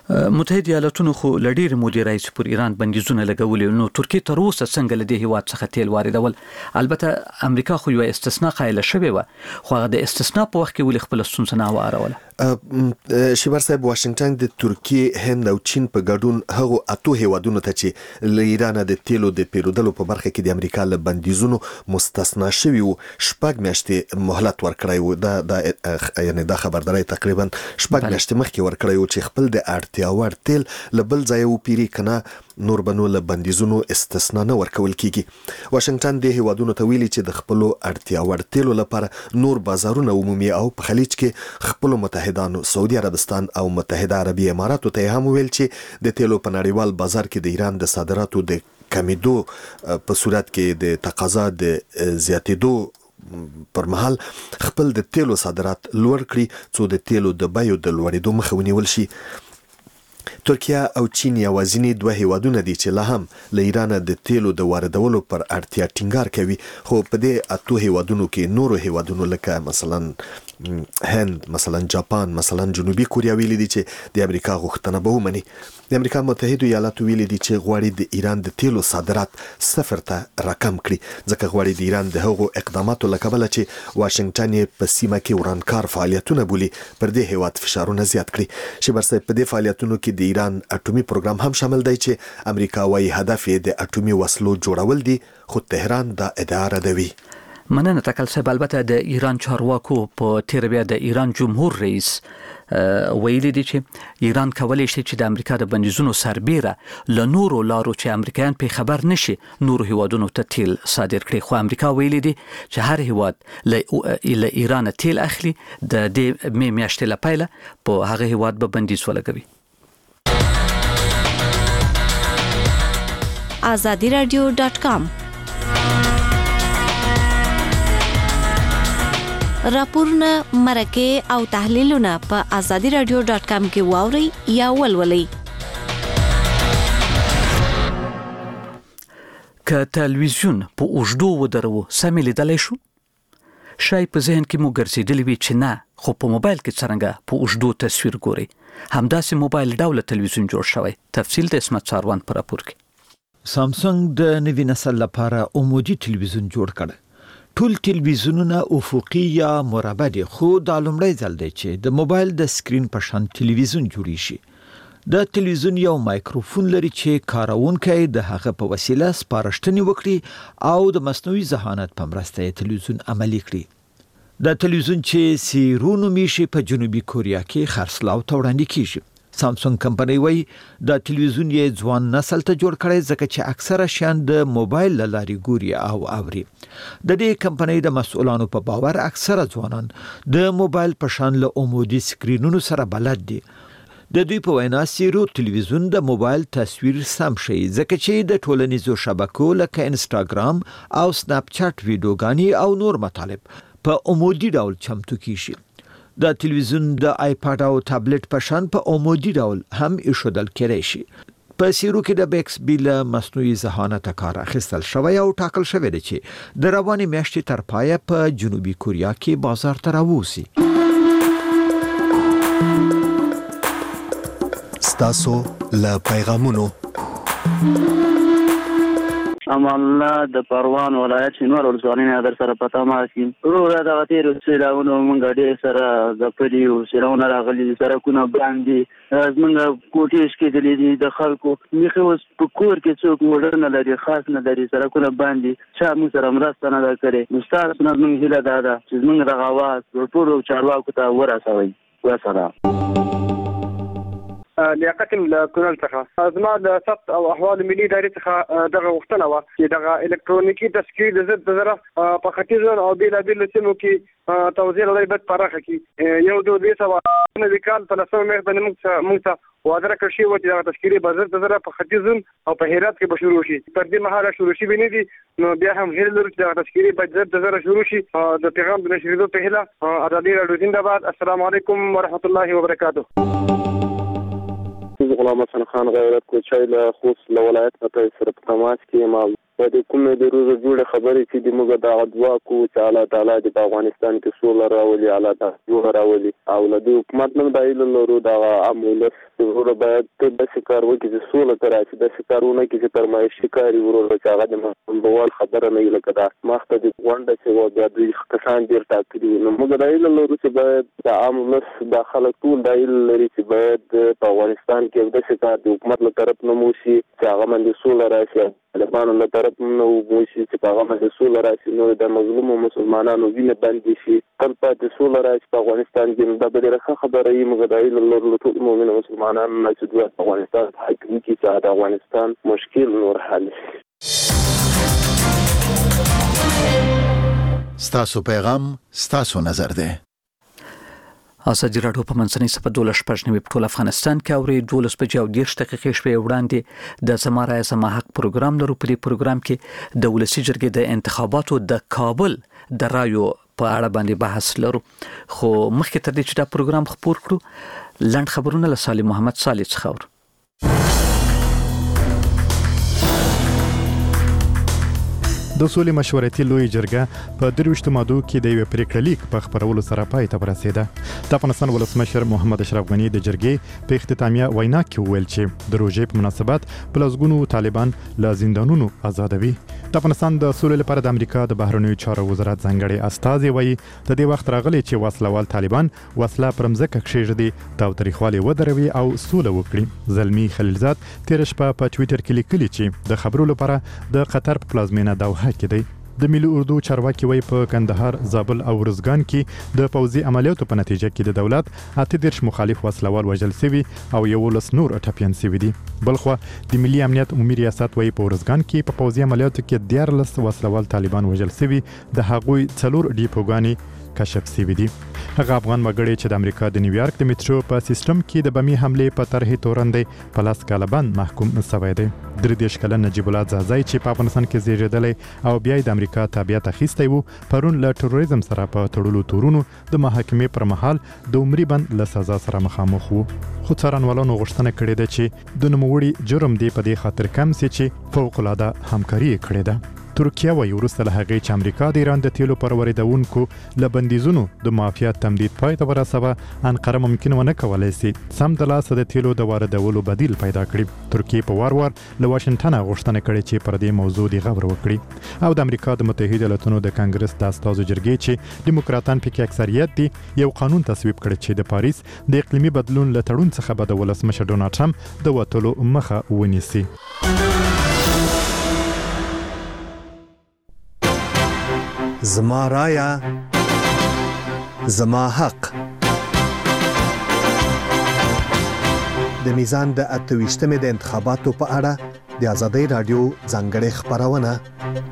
متحده ایالاتونو خو لډیر مودي رئیس پر ایران بندیزونه لګولي، نو ترکیه تر اوسه څنګه له دې هیواد څخه تیل واردول؟ البته امریکا خو یو استثناء قایله شوې و، خو هغه د استثناء په وخت کې ولې خپل ستونزه نه واروله؟ شیبر صاحب، واشنگټن د ترکیه، هند او چین په ګډون هغو اتو هیوادونو ته چې له ایران د تیلو د پیرودلو په برخه کې د امریکا له بندیزونو مستثنا شوي وو شپږ میاشتې مهلت ورکړی وو. دا د یعنی دا خبرداری تقریبا شپږ میاشتې مخکې ورکړی وو چې خپل د اړتیا وړ تیل له بل ځای وپیري، کنه نور بنو له بندیزونو استثنا نه ورکول کیږي. واشنگټن د هیوادونو ته ویلي چې د خپل اړتیا وړ تیلو لپاره نور بازارونه عمومي او په خلیج کې خپل متحدانو سعودي عربستان او متحده عربي اماراتو ته هم ویل چې د تیلو په نړیوال بازار کې د ایران د صادراتو د کمیدو په صورت کې د تقاضا د زیاتېدو پر مهال خپل د تیلو صادرات لوړ کړي، څو د تیلو د بیو د لوړېدو مخه ونیول شي. ترکیه او چین یوازینی دوه هیوادونه دي چې لا هم له ایران د تیلو د واردولو پر اړتیا ټینګار کوي، خو په دې اتو هیوادونو کې نورو هیوادونو لکه مثلا هند، مثلا جاپان، مثلا جنوبي کوریا ویلي دي چې د امریکا غوښتنه به ومني. د امریکا متحده ایالاتو ویلي دي چې غواړي د ایران د تیلو صادرات صفر ته راکم کړي، ځکه غواړي د ایران د هغو اقداماتو له کبله چې واشنگټن یې په سیمه کې ورانکار فعالیتونه بولي پر دې هیواد فشارونه زیات کړي. شیبر صاحب، په دې فعالیتونو کې د ایران اټومي پروګرام هم شامل دی چې امریکا وايي هدف یې د اټومي وسلو جوړول دي، خو تهران دا ادعا ردوي. مننه تکل صاحب. البته د ایران چارواکو په تیر بیا د ایران جمهور رئیس ویلي دي چې ایران کولی شي چې د امریکا د بندیزونو سربیره له نورو لارو چې امریکایان په خبر نشي نورو هیوادونو ته تیل صادر کړي، خو امریکا ویلي دي چې هر هیواد له ایران تیل اخلي د دې می میاشتې لپاره په هغه هیواد به بندیز ولګوي. آزادی رادیو ډاٹ کام راپورونه، مرکه او تحلیلونه په آزادی رادیو ډاٹ کام کې واوري یا ولولئ. که تلویزیون په اوږدو ودرو سمې لیدلی شو؟ شاید په ذهن کې مو ګرځېدلی وي چې نه، خو په موبایل کې څرنګه په اوږدو تصویر ګوري، همداسې موبایل ډوله تلویزیون جوړ شوی. تفصیل د اسمت ساروان په راپور کې. سامسونګ د نوي نسل لپاره عمودي تلویزیون جوړ کړ. ټول تلویزیونونه افقي یا مربع دي، خو دا لومړی ځل دی چې د موبایل د سکرین په شان تلویزیون جوړی شي. د تلویزیون یو مایکروفون لري چې کارونکي د هغه په وسیله سپارښتنې وکړي او د مصنوعي ذهانت په مرسته یې تلویزیون عملي کړي. د تلویزیون چې سیرونو میشي په جنوبي کوریا کې خرڅلاو ته وړاندې کیږي. سامسونګ کمپنۍ وایي د تلویزیون یې ځوان نسل ته جوړ کړی، ځکه چې اکثره شیان د موبایل له لارې ګوري او اوري. د دې کمپنۍ د مسؤلانو په باور اکثره ځوانان د موبایل په شان له عمودي سکرینونو سره بلد دي. د دوی په وینا سیرو تلویزیون د موبایل تصویر سم شي، ځکه چې د ټولنیزو شبکو لکه انسټاګرام او سناپ چات ویډیوګانې او نور مطالب په عمودي ډول چمتو کیږي. د تلویزیون د آیپاد او ټابلیټ په شان په عمودي ډول هم ایښودل کېدای شي. په سیرو کې د بیکس بیل مصنوعي ذهانت کار اخیستل شوی او ټاکل شوی دی چې د روانې میاشتې تر پایه په جنوبي کوریا کې بازار ته راووځي. ستاسو له پیغامونو امان الله د پروان ولایت شینوار ولسوالۍ نه در سره پتا ماشي ورو دا تیر سیلاونو مونږ ډېر سره غفلی او سیلاونه راغلي سرکونه باندې زمونږ کوټیش کې دي د خلکو میخه اوس په کور کې څوک وړ نه لري، خاص نه لري، سرکونه باندې چا موږ سره مرسته نه کړي. مستار سونه موږ هیله ده چې موږ د غواز ټول چارواکو ته ورسوي. وسلام. لیاقت الکونل څخه زما د ثبت او احوال ملي ادارې څخه دغه غوښتنه وه چې دغه الکترونیکي تذکیر د ضد ضرر په ختیځ او بېلابېلو سیمو کې توزیع لري باید پراخه کړي. یو دو دوه سوه نوي کال په لسمه میاشت باندې موږ موږ ته وعده راکړل شوې وه چې دغه تذکیرې به ضد ضرر په ختیځ او په هرات کې به شروع شي. تر دې مهاله شروع شوي نه دي، نو بیا هم هیله لرو چې دغه تذکیرې باید ضد ضرر شروع شي. د پیغام د نشریدو په هیله ازادي راډیو زنده‌باد. السلام علیکم ورحمۃ اللہ وبرکاتہ. غلام حسن خان غیرت کوچای له خوست له ولایت نه سره په تماس کې ما د کومه د روزه جوړه خبرې چې د موږ د دعا کو چې الله تعالی د افغانستان کې سوله راولي، الله تعالی جوړ راولي او د حکومت نن دایله لرو دا عمله ورو باید د شکار وکړي چې سوله تر چې د شکارونه کې چې پرمایشي کاری ورو چې هغه د بوال خبره نه لکه دا مخته د غونډه چې و بیا د کسان ډیر ټاکلي نو موږ دایله لرو چې باید د عامه د خلک ټول دایله لري چې باید په افغانستان کې د شکار د حکومت له طرف نه موشي چې هغه باندې سوله راشي، طالبانو له طرف نه موشي چې هغه باندې سوله راشي، نو د مظلوم مسلمانانو وینه باندې شي تل پاتې سوله راشي په افغانستان کې. دا به ډیره خبره یې موږ دایله لرو ټول مؤمن مسلمانانو نه چې د افغانستان حاکم کی چې د افغانستان مشکل نور حل شي. ستاسو پیغام ستاسو نظر ده. ازادي راډیو په منځنۍ صفه دولس شپږ نوي په ټول افغانستان کې اوري دولس بجې او دېرش دقیقې شپې وړاندې د زما رایه زما حق پروګرام لرو. په دې پروګرام کې د ولسي جرګې د انتخاباتو د کابل د رایو په اړه باندې بحث لرو، خو مخکې تر دې چې دا پروګرام خپور کړو لنډ خبرونه له صالح محمد صالح څخه اورو. د سولې مشورتي لوی جرګه په درويشتو مادو کې د یو پریکړه لیک په خبرولو سره پای ته ورسېده. د افغانستان ولسمشر محمد اشرف غنی د جرګې په اختتامیه وینا کې ویل چې د روژې په مناسبت په لسګونو طالبان له زندانونو آزادوي. د افغانستان د سولې لپاره د امریکا د بهرنیو چارو وزارت ځانګړي استازي وایي د دې وخت راغلی چې وسلوال طالبان وسله پر مځکه کښېږدي، تاوتریخوالي ودروي او سوله وکړي. زلمی خلیلزاد تیر شپه په ټویټر کې لیکلي چې د خبرو لپاره د قطر په پلازمینه دوحه کې دی. د ملي اردو چارواکي وایي په کندهار، زابل او ارزګان کې د پوځي عملیاتو په نتیجه کې د دولت اته دیرش مخالف وسلوال وژل شوي او یولس نور ټپیان شوي دي. بلخو د ملي امنیت عمومي ریاست وایي په ارزګان کې په پوځي عملیاتو کې دیارلس وسلوال طالبان وژل شوي، د هغوی څلور ډیپوګانې کشف شوي دي. هغه افغان وګړي چې د امریکا د نیویارک د میټرو په سیستم کې د بمي حمله په طرحې تورندې په لاس کاله بند محکوم شوی دی. درې دېرش کلن نجیب الله زازای چې په افغانستان کې زیږیدلی او بیا د امریکا تابعیت اخیستی وو پرون له تروریزم سره په تړلو تورونو د محاکمې پر مهال د عمري بند له سزا سره مخامخ وو. خو څارنوالانو غوښتنه کړې ده چې د نوموړي جرم دی په دې خاطر کم سي چې فوق العاده همکاري کړې ده. ترکیه وایي وروسته له هغې چې امریکا د ایران د تیلو پر واردونکو له بندیزونو د مافیا تمدید پای ته ورسوه، انقره ممکن ونه کولی سي سم د لاسه د تیلو د واردولو بدیل پیدا کړي. ترکیه په وار وار له واشنګټن غوښتنه کړې چې پر دې موضوع د غور وکړي او د امریکا د متحده ایالاتونو د کانګرس د استازو جرګې چې دیموکراتان پکې اکثریت دي یو قانون تصویب کړی چې د پاریس د اقلیمي بدلون له تړون څخه به د ولسمشر ډونالډ ټرمپ د وټلو مخه ونیسي. زما رایه زما حق. د میزان د اتويشتمې د انتخاباتو په اړه د ازادۍ رادیو ځانګړې خبرونه.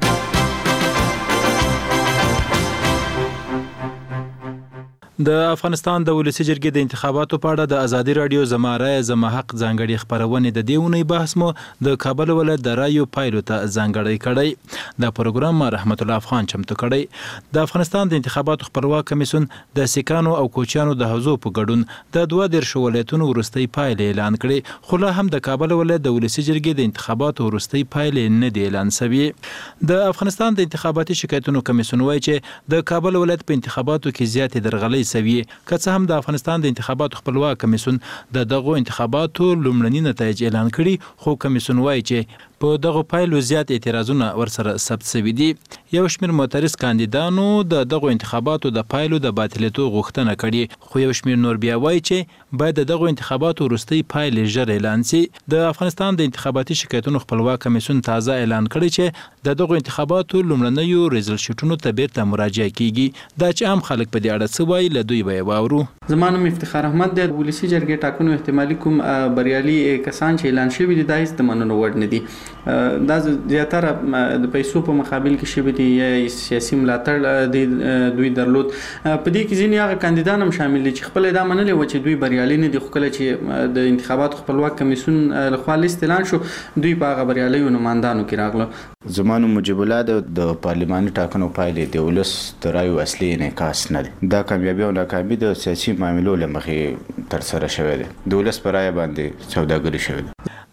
د افغانستان د ولسی جرګې د انتخاباتو په اړه د ازادي رادیو زما رایه زما حق ځانګړي خبرونه د دیونی بحث مو د کابل ولایت د رایو پایلو ته ځانګړي کړی. د پروګرام رحمت الله افغان چمتو کړی. د افغانستان د انتخاباتو خپلواک کمیسیون د سیکانو او کوچیانو د حوزو په ګډون د دوه دیرش ولایتونو وروستۍ پایلې اعلان کړي، خو لا هم د کابل ولایت د ولسی جرګې د انتخاباتو وروستۍ پایلې نه دي اعلان شوې. د افغانستان د انتخاباتي شکایتونو کمیسیون وایي چې د کابل ولایت په انتخاباتو کې زیاتې درغلۍ سوي، که څه هم د افغانستان د انتخاباتو خپلواک کمیسیون د دغو انتخاباتو لومړني نتایج اعلان کړي، خو کمیسیون وایي چې په دغه پایلو زیات اعتراضونه ورسره ثبت شوي دي. یو شمېر معترض کاندیدانو د دغو انتخاباتو د پایلو د باطلېدو غوښتنه کړې، خو یو شمېر نور بیا وایي چې باید د دغو انتخاباتو وروستۍ پایلې ژر اعلان شي. د افغانستان د انتخاباتي شکایتونو خپلواک کمیسیون تازه اعلان کړی چې د دغو انتخاباتو لومړنیو ریزلټ شیټونو ته بیرته مراجعه کیږي. دا چې عام خلک په دې اړه څه وایي له دوی به واورو. زما نوم افتخار احمد دی. ولسی جرګې ټاکنو احتمالي کوم بریالي کسان چې اعلان شوي دي دا هیڅ د منلو وړ نه دي. دا زیاتره د پیسو په مقابل کې شوي دي یا سیاسي ملاتړ دی دوی درلود. په دې کې ځینې هغه کاندیدان هم شامل دي چې خپل دا منلي و چې دوی بریالي نه دي، خو کله چې د انتخاباتو خپلواک کمیسیون لخوا لیست اعلان شو دوی په هغه بریالیو نمایندانو کې راغله. زما نوم مجیب الله د پارلماني ټاکنو پایلې د ولس د رایو اصلي انعکاس نه دي. دا کامیابي او ناکامي د سیاسي معاملو له مخې ترسره شوې ده. د ولس په رایه باندې سوداګري شوې ده.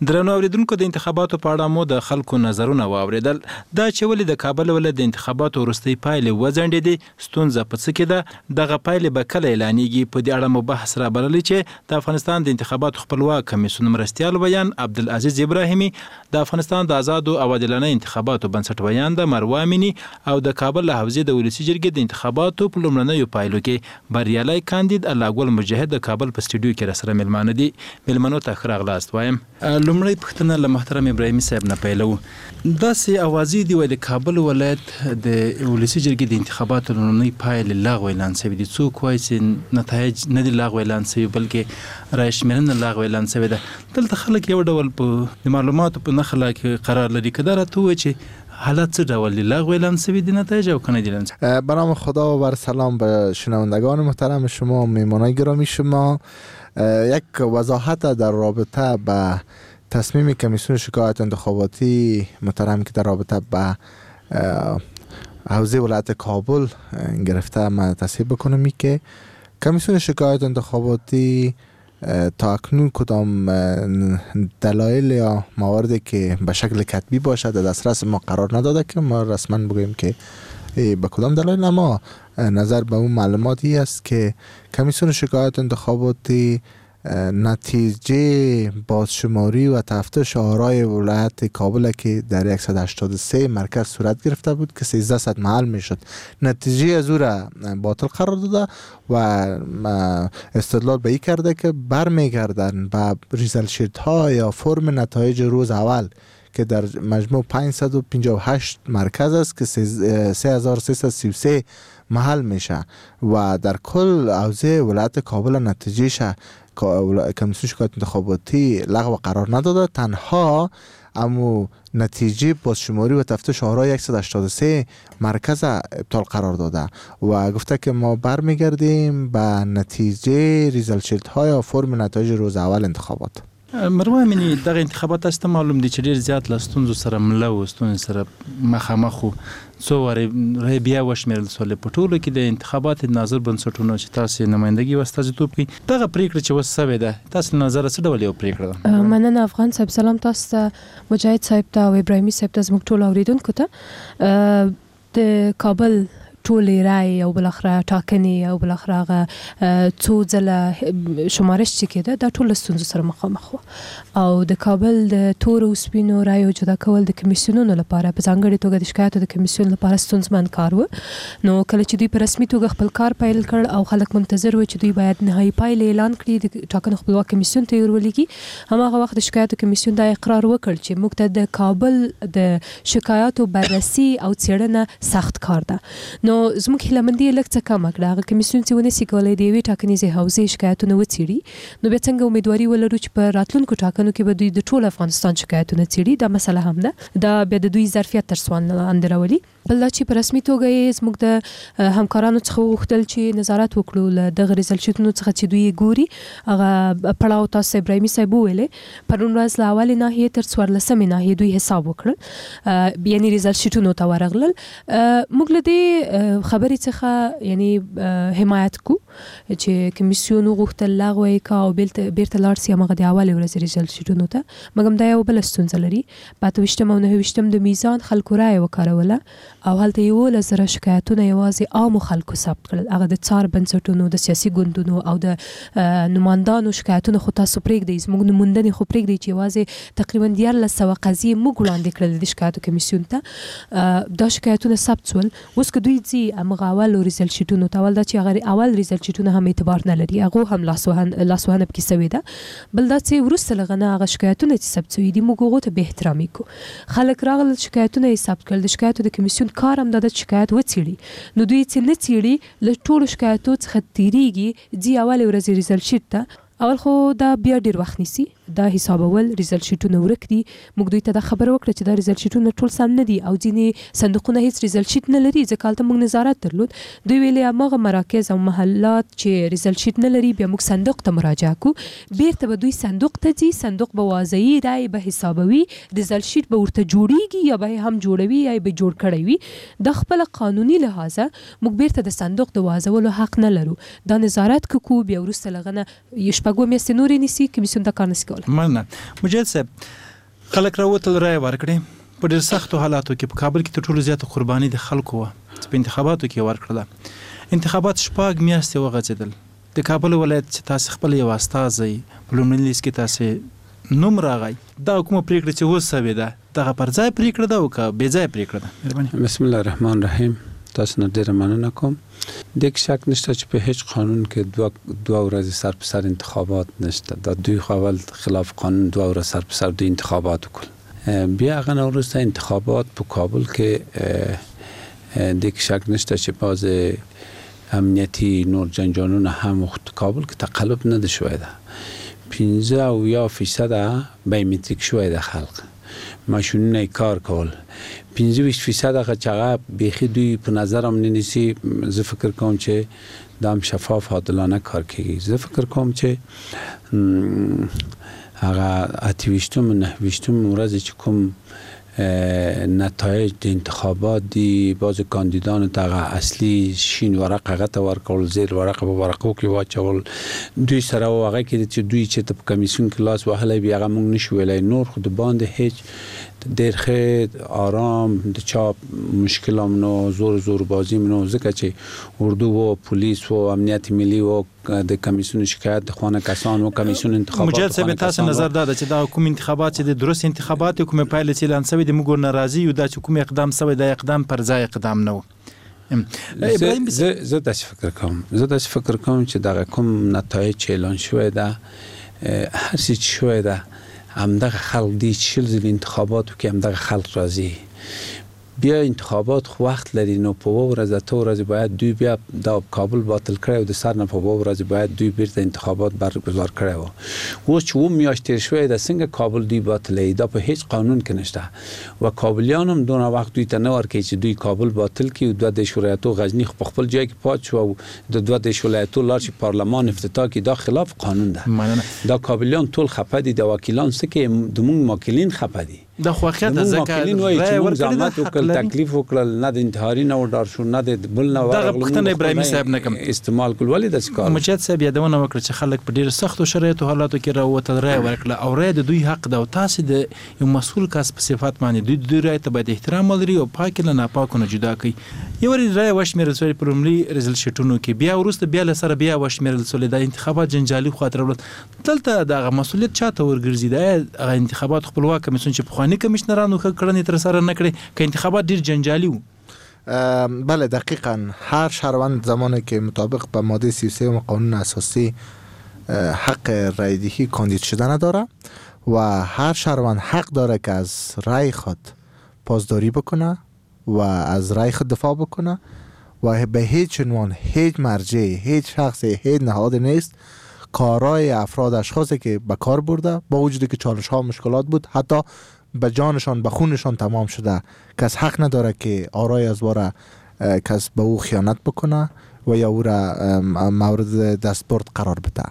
درنو اوریدونکو د انتخاباتو په اړه مو د خلکو نظرونه واوریدل. دا چې ولې د کابل ولایت د انتخاباتو وروستۍ پایلې وځنډېدې، ستونزه په څه کې ده، دغه پایلې به کله اعلانېږي، په دې اړه مو بحث رابللی چې د افغانستان د انتخاباتو خپلواک کمیسیون مرستیال ویان عبدالعزیز ابراهیمي، د افغانستان د آزادو او عادلانه انتخاباتو بنسټ ویان د مروه امینی او د کابل له حوزې د ولسي جرګې د انتخاباتو په لومړنیو پایلو کې بریالی کاندید الله ګل مجاهد د کابل په سټوډیو کې راسره مېلمانه دي. مېلمنو ته ښه راغلاست وایم. لومړی پوښتنه له محترم ابراهیمي صاحب نه پیلو. داسې اوازې دي وایي د کابل ولایت د ولسي جرګې د انتخاباتو لومړنۍ پایلې لغوه اعلان شوي دي. څوک وایي چې نتایج نه دي لغوه اعلان شوي بلکې رایې شمېرنه لغوه اعلان شوې ده. دلته خلک یو ډول په معلوماتو په نښه کې قرار لري. که دا راته ووایي چې حالت چه ډول لغو اعلان شوی دی نتایج او کنه دیدن؟ به نام خدا و بر سلام به شنوندگان محترم شما، میهمانان گرامی شما. یک وضاحت در رابطه به تصمیم کمیسیون شکایت انتخاباتی محترم که در رابطه به حوزه ولایت کابل گرفته ما تصحیح بکنم که کمیسیون شکایت انتخاباتی تا اکنون کدام دلایل یا مواردی که به شکل کتبی باشد در دسترس ما قرار نداده که ما رسما بگوییم که به کدام دلایل. اما نظر به اون معلوماتی است که کمیسیون شکایت انتخاباتی نتیجه بازشماری و تفتیش آرای ولایت کابل که در صد و هشتاد و سه مرکز صورت گرفته بود که سیزده صد محل میشد، نتیجه از او را باطل قرار داده و استدلال به این کرده که برمیگردن به ریزل شیت ها یا فرم نتایج روز اول که در مجموع پانصد و پنجاه و هشت مرکز است که سه هزار و سیصد و سی و سه محل میشه و در کل حوزه ولایت کابل نتیجهش کمیسیون شکایت انتخاباتی لغو قرار نداده. تنها امو نتیجه بازشماری و تفتیش آرای صد و هشتاد و سه مرکز ابطال قرار داده و گفته که ما برمیگردیم به نتیجه ریزلت شیت های و فرم نتایج روز اول انتخابات. مروه امینی دغه انتخابات است معلوم دي چې ډیر زیات لستونزو سره مله و ستونزو سره مخامخ و څو واره بیا وشمیرل سول په ټولو کې د انتخابات ناظر بنسټونو چې تاسو نمائندګي واستازیتوب کوي دغه پریکړه چې وسوي ده تاسو نظر څه ډول یو پریکړه ده؟ مننه افغان صاحب، سلام تاسو ته، مجاهد صاحب ته او ابراهیمي صاحب ته، زموږ ټول اوریدونکو ته. د کابل ټولې رای او بلخره ټاکنې او بلخره هغه څو ځله شمارش چې کېده دا ټول ستونزو سره مخامخ وو او د کابل د تور او سپینو رایو جدا کول د کمیسیونونو لپاره په ځانګړې توګه د شکایاتو د کمیسیون لپاره ستونزمن کار و. نو کله چې دوی په رسمي توګه خپل کار پیل کړ او خلک منتظر و چې دوی باید نهایي پایلې اعلان کړي د ټاکنو خپلواک کمیسیون ته یې ورولېږي، هماغه وخت د شکایاتو کمیسیون دا اقرار وکړ چې موږ ته د کابل د شکایاتو بررسي او څېړنه سخت کار ده. نو نو زموږ هیلمندي لږ څه کم کړه، هغه کمیسیون چې ونه سي کولای دی وی ټاکنیزې حوزې شکایتونه وڅېړي، نو بیا څنګه امیدواري ولرو چې په راتلونکو ټاکنو کې به دوی د ټول افغانستان شکایتونه څېړي؟ دا مسله هم ده، دا بیا د دوی ظرفیت تر سوال لاندې راولي. بل دا چې په رسمي توګه یې زموږ د همکارانو څخه وغوښتل چې نظارت وکړو له دغه ریزلټ شیټونو څخه چې دوی ګوري. هغه پړاو تاسو ابراهیمي صاحب ویلې پرون ورځ له اولې ناحیې تر څوارلسمې ناحیې دوی حساب وکړل، یعنی ریزلټ شیټونو ته ورغلل. موږ له دې خبرې څخه یعنی حمایت کو چې کمیسیون وغوښتل لغوه یې کا او بیرته لاړ سي هغه د اولې ورځې ریزلټ شیټونو ته، مګر دا یو بل ستونزه لري. په اته ویشتم او نهه ویشتم د میزان خلکو رایه وکاروله او هلته یولس زره شکایتونه یوازې عامو خلکو ثبت کړل. هغه د څار بنسټونو، د سیاسي ګوندونو او د نمایندانو شکایتونه خو تاسو پرېږدئ، زموږ نموندنې خو پرېږدئ چې یوازې تقریبا دیارلس سوه قضیې موږ وړاندې کړل د شکایتو کمیسیون ته. دا شکایتونه ثبت شول. اوس که دوی ځي همغه اولو ریزلټ شیټونو ته، اول دا چې هغه اول ریزلټ شیټونه هم اعتبار نه لري، هغو هم لاسوهنه پکې سوې ده. بل دا چې وروسته له هغه نه هغه شکایتونه چې ثبت شوي دي موږ هغو ته بې احترامي کوو. خلک راغلل شکایتونه یې ثبت کړل، د شکایتو د کمیسیون کار هم دا د شکایت وڅېړي، نو دوی چې نه څېړي له ټولو شکایتو څخه تېرېږي ځي اولې ورځې ریزلټ شیټ ته. اول خو دا بیا ډیر وخت نیسي، دا حسابول ریزلټ شیټونه ورک دي. موږ دوی ته دا خبره وکړه چې دا ریزلټ شیټونه ټول سم نه دي او ځینې صندوقونه هیڅ ریزلټ شیټ نه لري، ځکه هلته موږ نظارت درلود. دوی ویلې هماغه مراکز او محلات چې ریزلټ شیټ نه لري بیا موږ صندوق ته مراجعه کوو، بیرته به دوی صندوق ته ځي، صندوق به واضحي رایې به حسابوي، ریزلټ شیټ به ورته جوړیږي یا به هم جوړوي یا به جوړ کړی وي. د خپل قانوني لحاظه موږ بیرته د صندوق د واضحولو حق نه لرو. دا نظارت کوو، بیا وروسته له هغه نه شپږو میاشتې نورې نیسي کمیسیون دا کار نشي کولی. مننه. مجید صاحب خلک راوتل رای ورکړي په ډېر سختو حالاتو کې په کابل کې تر ټولو زیاته قرباني د خلکو وه چې په انتخاباتو کې ورکړله. انتخابات شپږ میاشتې وغځېدل. د کابل ولایت چې تاسې خپل یو استازی په لومړني لیست کې تاسې نوم راغی دا کومه پرېکړه چې اوس سوې ده دغه پر ځای پرېکړه ده او که بې ځای پرېکړه ده؟ بسم الله الرحمن الرحیم. تاسو نه ډېره مننه کوم. د هیڅ شک نشته چې په هیڅ قانون کې دوه دوه ورځې سر په سر انتخابات نشته. دا دوی اول خلاف قانون دوه ورځې سر په سر د انتخابات وکړل. بیا هغه نه وروسته انتخابات په کابل کې د هیڅ شک نشته چې باز امنیتی نور جنجالونه هم کابل کې تقلب نه ده شوی ده. پنځه او یا فیصد بایومتریک شوی ده خلق ماشینونه کار کول. پنځه ویشت فیصد هغه چې هغه بیخي دوی په نظر هم نه نیسي. زه فکر کوم چې دا هم شفاف عادلانه کار کیږي. زه فکر کوم چې هغه اته ویشتم نه ویشتم ورځ چې کوم نتایج د انتخابات دی باز کاندیدان ته اصلي شین ورق هغه ته ورکول زیر ورق په ورقو کې واچول دوی سره هغه کې چې دوی چې په کمیسیون کې لاس وهله بیا هغه مونږ نشو ویلای. نور خو د باندې هیڅ ډېر ښه آرام د چاپ مشکل هم نو زور زور بازی منو ځکه چې اردو و پولیس و امنیت ملی و د کمیسیون شکایت د خوانه کسان و کمیسیون انتخابات. مجید صاحب تاسو نظر داده چې دا کوم انتخابات چې د درست انتخابات کوم پایلې چې اعلان شوی د موږ ناراضي یو دا چې کوم اقدام شوی د اقدام پر ځای اقدام نه و. زه زه داسې فکر کوم زه داسې فکر کوم چې دا کوم نتایج چې اعلان شوی ده هر څه چې شوی ده همدغه خلق دی چې شل ځل انتخاباتو کې همدغه خلق راځي. بیا انتخابات خو وخت لري نو په ورځ اته ورځې باید دوی بیا د کابل باطل کړي او د سر نه په ورځ باید دوی بیرته انتخابات برگزار کړي وو. اوس چې و میاشت تیر شوی د څنګه کابل دوی باطلې دا په هیڅ قانون کې نشته و کابلیان هم دونه وخت دوی ته نه ورکړي چې دوی کابل باطل کړي. دوه د شورایتو غزنی خو خپل ځای کې پات شو او د دوه د شورایتو لار چې پارلمان افتتاح کړي دا خلاف قانون ده. دا کابلیان ټول خپه دي د وکیلان سکه د موږ موکلین خپه دي. دا خو حقیقت ځکه موکلین وایي چې موږ زحمت وکړل تکلیف وکړل نه د انتحاري نه وډار شو نه د بل نه ورغلو. دا پښتنه ابراهیمي صاحب نه کوم استعمال کول ولې د ښکار مجید صاحب یادونه وکړه چې خلک په ډیر سختو شرایطو حالاتو کې راووتل رای ورکړه او رای د دوی حق ده او تاسو د یو مسؤل کس په صفات باندې دوی دوی رای ته باید احترام ولري او پاک نه ناپاکو نه جدا کړي. یو رای وشمیرل شوی په لومړي رزلټونو کې بیا ورسته بیا له سره بیا وشمیرل شوی د انتخابات جنجالي خاطر ولت دلته دغه مسؤلیت چاته ورګرځي د انتخابات خپلواک کمیسیون چې په خواني کمشنرانو کړنې تر سره نه کړي که انتخابات ډیر جنجالي وو؟ بله دقیقاً هر شهروند زمانی که مطابق به ماده سی و سه قانون اساسی حق رای دهی کاندید شدن داره و هر شهروند حق داره که از رای خود پاسداری بکنه و از رای خود دفاع بکنه و به هیچ عنوان هیچ مرجع هیچ شخص هیچ نهاد نیست کارهای افراد اشخاصی که به کار برده با وجودی که چالش ها مشکلات بود حتی به جانشان به خونشان تمام شده کس حق نداره که آرای از واره کس به او خیانت بکنه و یا او را مورد دستبرد قرار بده.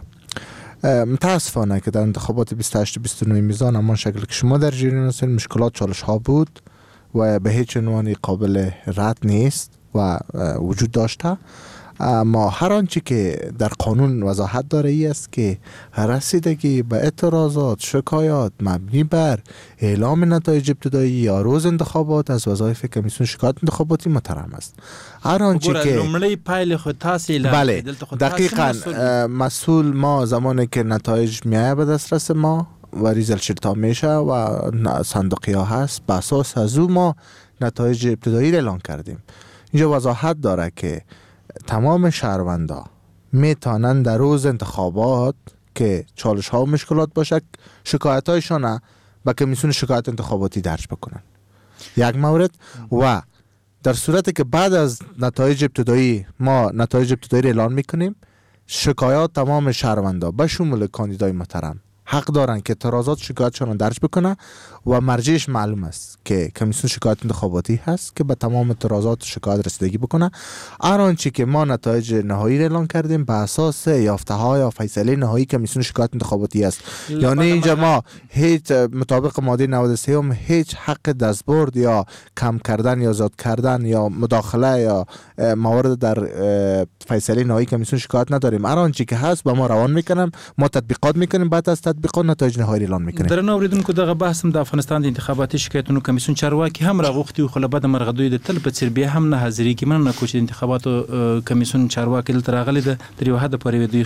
متاسفانه که در انتخابات بیست و هشت و بیست و نه میزان همان شکل که شما در جریان هستین مشکلات چالش ها بود و به هیچ عنوان قابل رد نیست و وجود داشته. اما هر آنچه که در قانون وضاحت داره ای است که رسیدگی به اعتراضات شکایات مبنی بر اعلام نتایج ابتدایی یا روز انتخابات از وظایف کمیسیون شکایت انتخاباتی محترم است. هر آنچه که لومړی پایل خود تاسو اعلان بله دقیقاً مسئول ما زمانی که نتایج میایه به دسترس ما و ریزل شرطا میشه و صندوقی ها هست به اساس از او ما نتایج ابتدایی اعلان کردیم. اینجا وضاحت داره که تمام شهروندا میتونن در روز انتخابات که چالش ها و مشکلات باشه شکایت هایشان به کمیسیون شکایت انتخاباتی درج بکنن. یک مورد و در صورتی که بعد از نتایج ابتدایی ما نتایج ابتدایی اعلان میکنیم شکایات تمام شهروندا به شمول کاندیدای محترم حق دارن که اعتراضات شکایتشان درج بکنن و مرجعش معلوم است که کمیسیون شکایت انتخاباتی هست که به تمام اعتراضات و شکایت رسیدگی بکنه. هر آنچه که ما نتایج نهایی را اعلان کردیم به اساس یافته های یا فیصله نهایی کمیسیون شکایت انتخاباتی است. یعنی اینجا ما هیچ مطابق ماده نود و سه هم هیچ حق دستبرد یا کم کردن یا زیاد کردن یا مداخله یا موارد در فیصله نهایی کمیسیون شکایت نداریم. هر آنچه که هست با ما روان میکنن، ما تطبیقات میکنیم، بعد از تطبیقات نتایج نهایی اعلان میکنیم. در اوریدونکو دغه بحث د افغانستان د انتخاباتي شکایتونو کمیسیون چارواکي هم راغوختي خو له بده مرغدوی د تل په څیر بیا هم نه حاضرې کې من نه کوچ انتخاباتو کمیسیون چارواکي تل راغلي د تر یو حد پورې دوی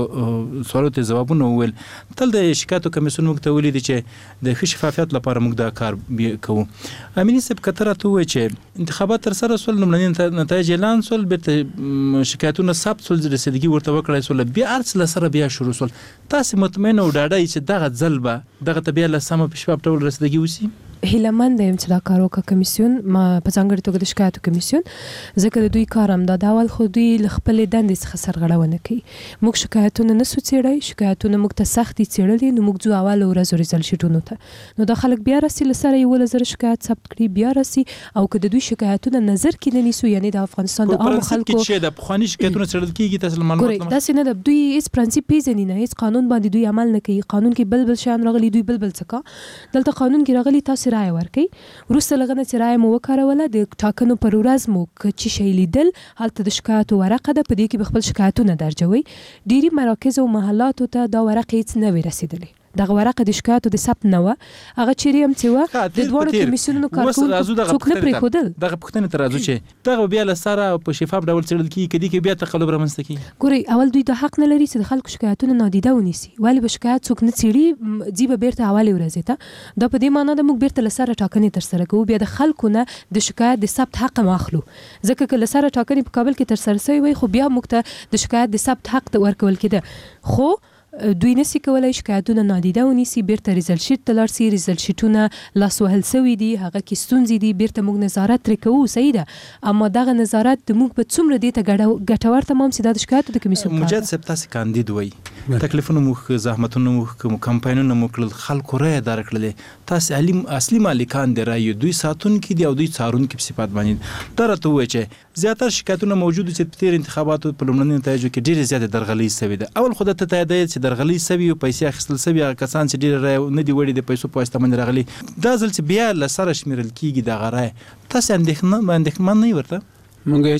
خپل سوالو ته جوابونه وویل. تل د شکایتو کمیسیون موږ ته ویلي دي چې د ښه شفافیت لپاره موږ دا کار کوو. امینی صاحب کتره ته وایي چې انتخابات تر سره سول لومړني نتایج اعلان سول بیرته شکایتونه ثبت سول رسیدګي ورته وکړای سول بیا ارڅ لسره بیا شروع سول. تاسو مطمئن او ډاډه چې دغه ځل به دغه ته بیا لسمه په شفاف ډول رسیدګي وسی؟ هیلمن دیم چې دا کار وکړه کمیسیون، ما په ځانګړي توګه د شکایتو کمیسیون، ځکه د دوی کار هم دا ډول خو دوی له خپلې دندې څخه سرغړونه کوي. موږ شکایتونه نه سو څېړی، شکایتونه موږ ته سختي څېړلي، نو موږ ځو اول ورځ ریزل شیټونو ته، نو دا خلک بیا راسي لسره یو لزر شکایت ثبت کړي بیا راسي، او که د دوی شکایتونه نظر کې نه نیسو، یعنی د افغانستان د عام خلکو چې د پخواني شکایتونه څېړل کیږي تاسو معلومات نه داسې نه ده. دوی هیڅ پرنسپ پیژني نه، هیڅ قانون باندې دوی عمل نه کوي. قانون کې بل بل شان راغلي، دوی بل بل څه دلته قانون کې راغلي تاسو رائے ورکړئ. وروسته لغنه چې رائے مو وکاروله د ټاکنو پر ورځ مو چې شی لیدل هلته د شکایتو ورقه ده، په دې کې به خپل شکایتونه درجوي. ډیری مراکز او محلاتو ته دا ورقه هیڅ نه وي رسیدلې. دغه ورقه د شکایتو د ثبت نه و، هغه چیرې هم چې و د دواړو کمیسیونونو کارکونکو څوک نه پرېښودل. دغه پوښتنې ته راځو چې دغه بیا له سره په شفاف ډول څېړل کېږي، که دې کې بیا تقلب رامنځته کېږي. ګورئ، اول دوی دا حق نه لري چې د خلکو شکایتونه نادیده ونیسي. ولې به شکایت څوک نه څېړي، ځي به بیرته اولې ورځې ته. دا په دې معنا ده موږ بیرته له سره ټاکنې ترسره کوو، بیا د خلکو نه د شکایت د ثبت حق هم اخلو. ځکه که له سره ټاکنې په کابل کې ترسره شوې وای خو بیا موږ ته د شکایت د ثبت حق ورکول کېده، خو دوی نسی کولای شکایتونه نادیده ونیسي، بیرته ریزل شیټ ته لاړ سي. ریزل شیټونه لاس وهل سوي دي، هغه کې ستونزې دي، بیرته موږ نظارت ترې کوو، صحیح ده، اما دغه نظارت د موږ په څومره دې ته ګټور تمام سي دا د شکایتو د کمیسیون کار. مجاهد صاحب تاسو کاندید وای، تکلیفونه مو زحمتونه مو کمپاینونه مو کړل، خلکو رایه دار کړل، تاسو علم اصلي مالکان دی رایه، دوی ساتونکي دي او دوی څارونکي په صفات باندې. دا راته وایي چې زیاتره شکایتونه موجود دي چې په تیر انتخاباتو په لومړني نتایجو کې ډېرې زیاتې درغلۍ سوي ده. اول خو درته تاییدوي چې درغلۍ سوي او پیسې اخیستل سوي، هغه کسان چې ډېره رایه نه دي وړي د پیسو په واسطه باندې راغلي. دا ځل چې بیا له سره شمېرل کېږي دغه رایه، تاسو اندېښنه اندېښمن نه یئ ورته؟ موږ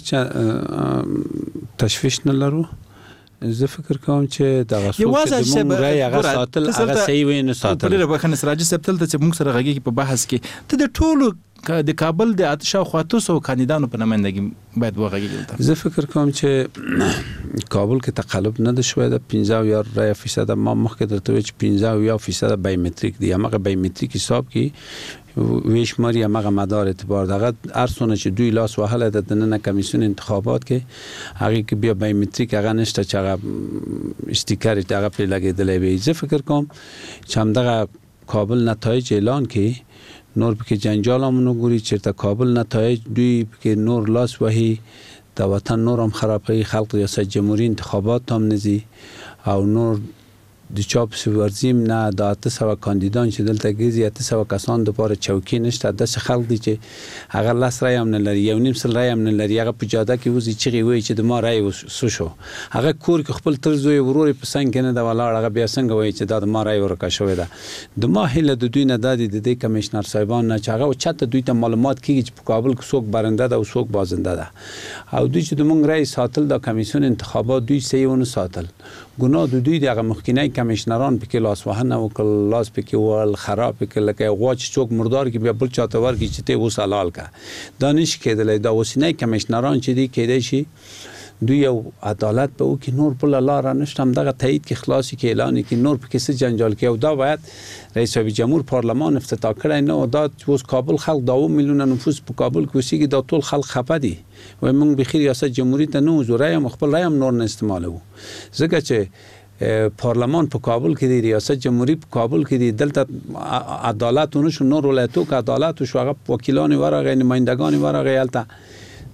هېڅ تشویش نه لرو. زه فکر کوم چې دغه څوک چې موږ رایې هغه ساتل هغه صحیح وي نه ساتل. په ډېره بخښنه سراجي صاحب تل ته چې موږ سره غږېږي په بحث کې ته د ټولو د کابل د اته شاوخوا اتو سوو کاندیدانو په نمایندګي باید وغږېږي. زه فکر کوم چې کابل کې تقلب نه ده شوی ده. پنځه اویا رایه فیصده ما مخکې درته وویل چې پنځه اویا فیصده بایومتریک دي. همغه بایومتریک حساب کې ویشماری همغه مدار اعتبار دغه هر څونه چې دوی لاس وهلی ده دننه کمیسیون انتخابات کې، هغې کې بیا بایومتریک هغه نشته چې هغه استیکر یې هغه پرې لګېدلی وي. زه فکر کوم چې همدغه کابل نتایج اعلان کې نور پکې جنجال هم نه ګوري، چېرته کابل نتایج دوی پکې نور لاس وهي، د وطن نور هم خراب کوي، خلق ریاست جمهوری انتخابات هم نه ځي او نور د چا پسې ورځیم نه. د اته سوه کاندیدان چې دلته ګرځي، اته سوه کسان دپاره چوکۍ نشته. داسې خلک دي چې هغه لس رایې هم نه لري، یو نیم سل رایې هم نه لري. هغه په جاده کې وځي چغې وایي چې د ما رایې څه شو. هغه کور کې خپل تر زوی ورور یې په څنګ کې نه ده ولاړ، هغه بیا څنګه وایي چې دا د ما رایې ورکه شوې ده. د ما هیله د دوی نه دا دي، د دې کمیشنر صاحبان نه، چې هغه چاته دوی ته معلومات کېږي چې په کابل کې څوک برنده ده او څوک بازنده ده، او دوی چې د موږ رایې ساتل د کمیسیون انتخابات دوی صحیح ونه ساتل. ګناه د دوی د هغه مخکینی کمیشنران پکې لاس وهنه وکړل، لاس پکې ووهل، خراب پکې لکه غوا چې څوک مردار کړي بیا بل چاته ورکړي چې ته اوس حلال کړه. دا نشي کېدلی. دا اوسنی کمیشنران چې دي کېدای شي دوی یو عدالت به وکړي، نور بله لاره نشته، همدغه تایید کې خلاصي کې اعلان کړي، نور پکې څه جنجال کوي. او دا باید رئیس جمهور پارلمان افتتاح کړی نه و. دا اوس کابل خلک دا اووه میلیونه نفوس په کابل کې اوسېږي، دا ټول خلک خفه دي. وایي موږ بیخي ریاست جمهوري ته نه وځو، رایه هم خپل رایه هم نور نه استعمالوو. ځکه چې پارلمان په کابل کې دی، ریاست جمهوری په کابل کې دی، دلته عدالت ونه شو. نور ولایتو کې عدالت وشو، هغه وکیلان ورغی، نمایندگان ورغی، هلته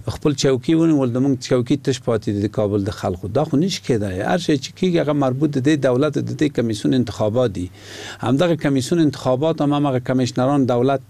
خپل چوکي ونیول د موږ چوکي تش پاتې د کابل د خلکو دا خو نشي کېدای هر شي چې کیږي هغه مربوط د دولت د دې کمیسیون انتخابات دي همدغه کمیسیون انتخابات هم هغه کمیشنران دولت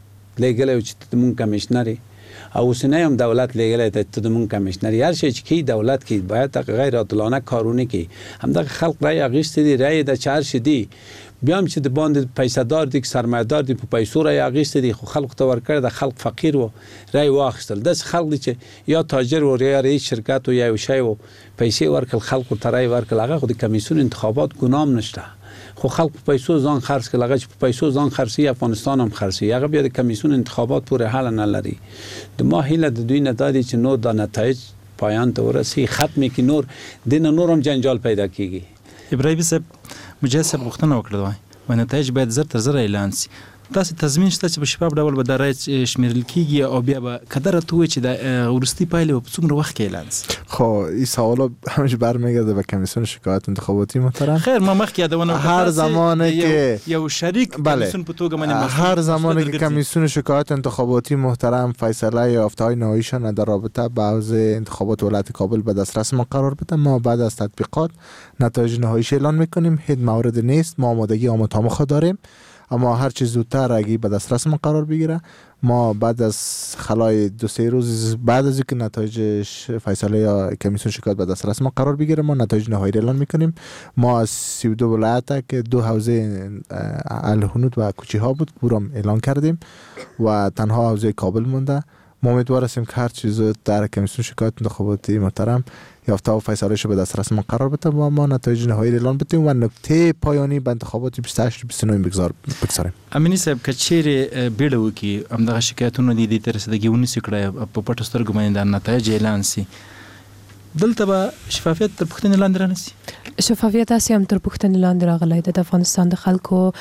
لګلې چې د موږ کمیشنري او اوسنی هم دولت لګلې ته د موږ کمیشنري هر شي چې کی دولت کې باید غیر عادلانه کارونه کوي همدغه خلک رای اغیستي دي رای د چار شي دي بیا هم چې د باندې پیسې دار دي سرمایه‌دار دي په پیسو رای اغیستي دي خو خلک ته ورکړ د خلک فقیر وو رای واخیستل د خلک دي چې یا تاجر و یا رئیس شرکت و یا یو شی و پیسې ورکړل خلکو ته رای ورکړل هغه خو د کمیسیون انتخابات ګنام نشته خو خلک په پیسو ځان خرڅ کړل هغه چې په پیسو ځان خرڅي افغانستان هم خرڅي هغه بیا د کمیسیون انتخابات پورې حل نه لري د ما هیله د دوی نه دادي چې نور د نتایج پایان ته ورسي ختم کی نور دین نور هم جنجال پیدا کیږي ابراهیم صاحب مجاهد صاحب غوښتنه وکړه و نتایج باید زر تر زر اعلان شي تاسو تضمین شته چې په شفاف ډول به د رای شمیرل کیږي او بیا به قدر ته وي چې د ورستي پایلې په څومره وخت کې اعلان شي خو این سوالا همش برمیگرده به کمیسیون شکایت انتخاباتی محترم خیر ما مخکې یادونه هر زمانی که یو شریک کمیسیون په توګه باندې هر زمانی که کمیسیون شکایت انتخاباتی محترم فیصله یافته‌های نهاییشان در رابطه با حوزه انتخابات ولایت کابل به دسترس ما قرار بده ما بعد از تطبیقات نتایج نهاییش اعلان میکنیم هیچ مورد نیست ما آمادگی آموزش داریم اما هر چیز زودتر اگه به دسترس ما قرار بگیره ما بعد از خلای دو سه روز بعد از اینکه نتایج فیصله یا کمیسیون شکایت به دسترس ما قرار بگیره ما نتایج نهایی اعلان میکنیم ما از سی و دو ولایت که دو حوزه الهنود و کوچی ها بود برام اعلان کردیم و تنها حوزه کابل مونده ما امیدوار هستیم که هر چیز در کمیسیون شکایت انتخاباتی محترم یافته و فیصله‌اش به دسترس ما قرار بده و ما نتایج نهایی اعلان بدیم و نکته پایانی به انتخابات بیست و هشت بیست و نه بگذار بگذاریم. امینی صاحب کچیر بیړه وکي همدغه شکایتونه دي د تر رسیدګي ونیسي کړه په پټو سترګو باندې د نتایج اعلان سي دلته به شفافیت تر پوښتنې لاندې رانسي شفافیت اسی هم تر پوښتنې لاندې راغلی د افغانستان د خلکو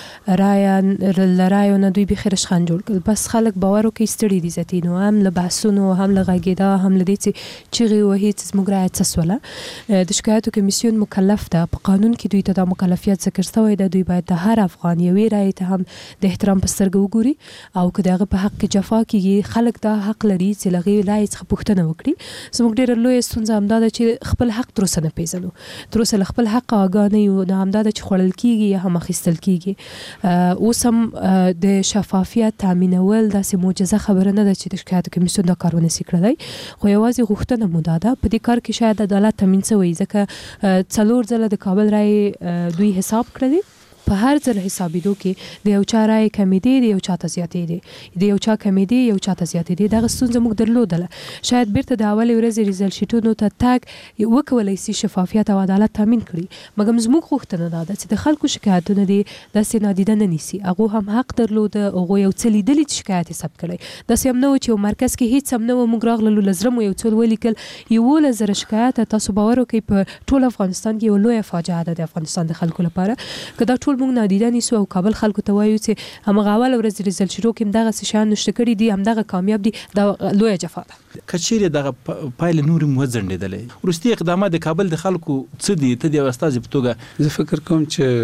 رای لرایو نه دوی بخیر شخن جوړ کړ بس خلک باور وکړي ستړي دي ځتینو هم له بحثونو هم له غږیدا هم له دې چې چغې وهي چې زموږ رایه څه سوله د شکایتو کمیسیون مکلف ده په قانون کې دوی ته دا مکلفیت ذکر شوی ده دوی باید د هر افغان یوې رایې ته هم د احترام په سترګه وګوري او که د هغه په حق کې جفا کیږي خلک دا حق لري چې له هغې رایې څخه پوښتنه وکړي زموږ ډېره لویه ستونزه همدا ده چې خپل حق تر اوسه نه پیژنو تر اوسه له خپل حق آګاه نه یو نو همدا ده چې خوړل کیږي یا هم اخیستل کیږي اوس هم د شفافیت تامینول داسې معجزه خبره نه ده چې د شکایت کمیسیون دا کار ونسي کړلی خو یوازې غوښتنه مو دا ده په دې کار کې شاید عدالت تامین شوی ځکه څلور ځله د کابل رای دوی حساب کړی په هر ځل حسابېدو کې د یو چا رای کمې دي د یو چا ته زیاتې دي د یو چا کمې دي یو چا ته زیاتې دي دغه ستونزه موږ درلودله شاید بیرته د اولې ورځې ریزلټ شیټونو ته تګ وکولی سي شفافیت او عدالت تامین کړي مګر زموږ غوښتنه دا ده چې د خلکو شکایتونه دي داسې نادیده نه نیسي هغو هم حق درلوده هغوی یو څه لیدلي چې شکایت یې ثبت کړی داسې هم نه و چې یو مرکز کې هیڅ هم نه و موږ راغللو له زړه مو یو څه ولیکل یولس زره شکایت تاسو باور وکړئ په ټول افغانستان کې یو لویه فاجعه ده د افغانستان د خلکو لپاره که دا ټول موږ نادیده نیسو او کابل خلکو ته وایو چې همغه اوله ورځ ریزلټ شروع کې همدغه شیان نشته کړي دي همدغه کامیاب دي دا لویه جفا ده کچېرې دغه پایلې نورې هم وځنډېدلې وروستي اقدامات د کابل د خلکو څه دي ته د یو استازي په توګه زه فکر کوم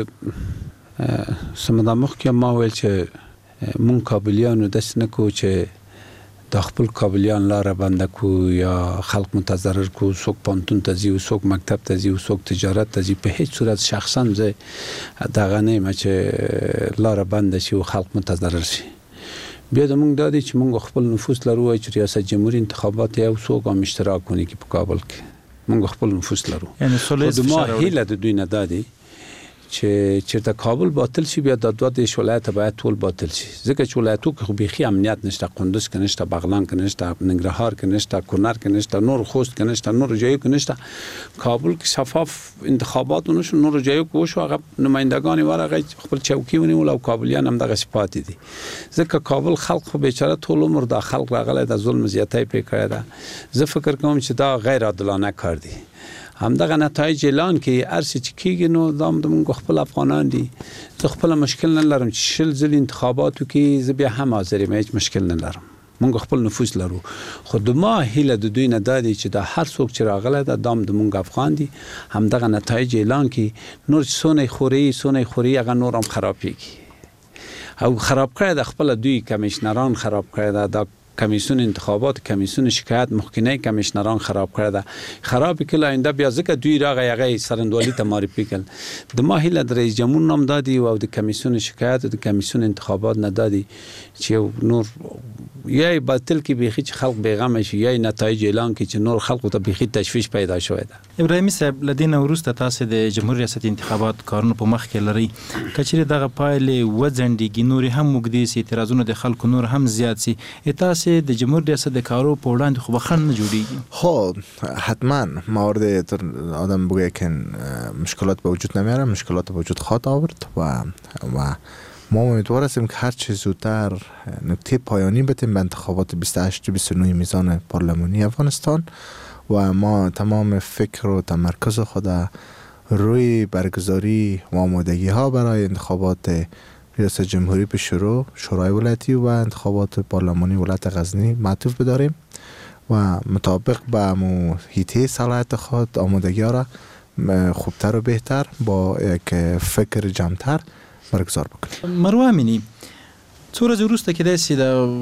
چې سمدا مخکې ما ویل چې مونږ کابلیانو داسې نه کوو چې د خپل کابلیان لاره بنده کو یا خلق متضرر کو څوک پانتون ته ځي څوک مکتب ته ځي څوک تجارت ته ځي په هیڅ صورت شخصا زه دغه نه یم چې لاره بنده شي او خلق متضرر شي بیا د مونږ دادی چې مونږ خپل نفوس لرو چې ریاست جمهوری انتخابات یو څوک هم اشتراک کوي په کابل کې مونږ خپل نفوس لرو یعنی خو ما هیله د دوی نه دادی چې چیرته کابل باطل شي بیا د دوه دیش ولایت باید ټول باطل شي ځکه چې ولایتو کې خو بيخي امنیت نشته قندوز کې نشته بغلان کې نشته ننګرهار کې نشته کونړ کې نشته نور خوست کې نشته نور جایو کې نشته کابل کې شفاف انتخابات نشو نور جایو کې وشو هغه نمائندگان ورغه خپل چوکي ونیول او کابلیان هم دغه صفات دي ځکه کابل خلک خو بیچاره ټول عمر د خلک راغله د ظلم زیاتې پې کړی ده زه فکر کوم چې دا غیر عادلانه کار دی همدغه نتایج اعلان کې ارسه چې کېږي نو دام د موږ خپل افغانان دي زه خپل مشکل نه لرم چې شل ځل انتخاباتو کې زه بیا هم حاضر یم هیڅ مشکل نه لرم موږ خپل نفوس لرو خو د ما هیله د دوی نه دادی چې د هر څوک چې راغله د دام د موږ افغان دي همدغه نتایج اعلان کې نور سونه خوري سونه خوري هغه نور هم خرابېږي او خراب کړی د خپل دوی کمیشنران خراب کړی د کمیسیون انتخابات کمیسیون شکایت مخکنه کمیشنران خراب کرده خراب کړل آینده بیا ځکه دوی راغی هغه سرندوالی ته معرفي کړل د ما هیله د رئیس جمهور نام دادی او د کمیسیون شکایت د کمیسیون انتخابات نه دادی چې نور یا باطل کې بيخي چې خلک بیغمه شي یا نتایج اعلان کې چې نور خلکو ته بيخي تشویش پیدا شوی ده. ابراهیمي صاحب لدينا ورسته تاسو د جمهوریت ریاست انتخابات کارونه په مخ کې لري کچېره دغه پایلې وځنډيږي نور هم مګدي سي اعتراضونه د خلکو نور هم زیات سي تاسو د جمهوریت ریاست د کارو په وړاندې خو بخښن نه جوړيږي. خب حتما موارد تر آدم بگه که مشکلات به وجود نمیاره مشکلات به وجود خواهد آورد و و ما امیدوار هستیم که هر چه زودتر نکته پایانی بتیم به انتخابات بیست و هشت و بیست و نه میزان پارلمانی افغانستان و ما تمام فکر و تمرکز خود روی برگزاری و آمادگی ها برای انتخابات ریاست جمهوری به شروع شورای ولایتی و انتخابات پارلمانی ولایت غزنی معطوف بداریم و مطابق با محیطه صلاحیت خود آمادگی ها را خوبتر و بهتر با یک فکر جمعتر برگزار بکنیم. مروه امینی څو ورځې وروسته کېدای شي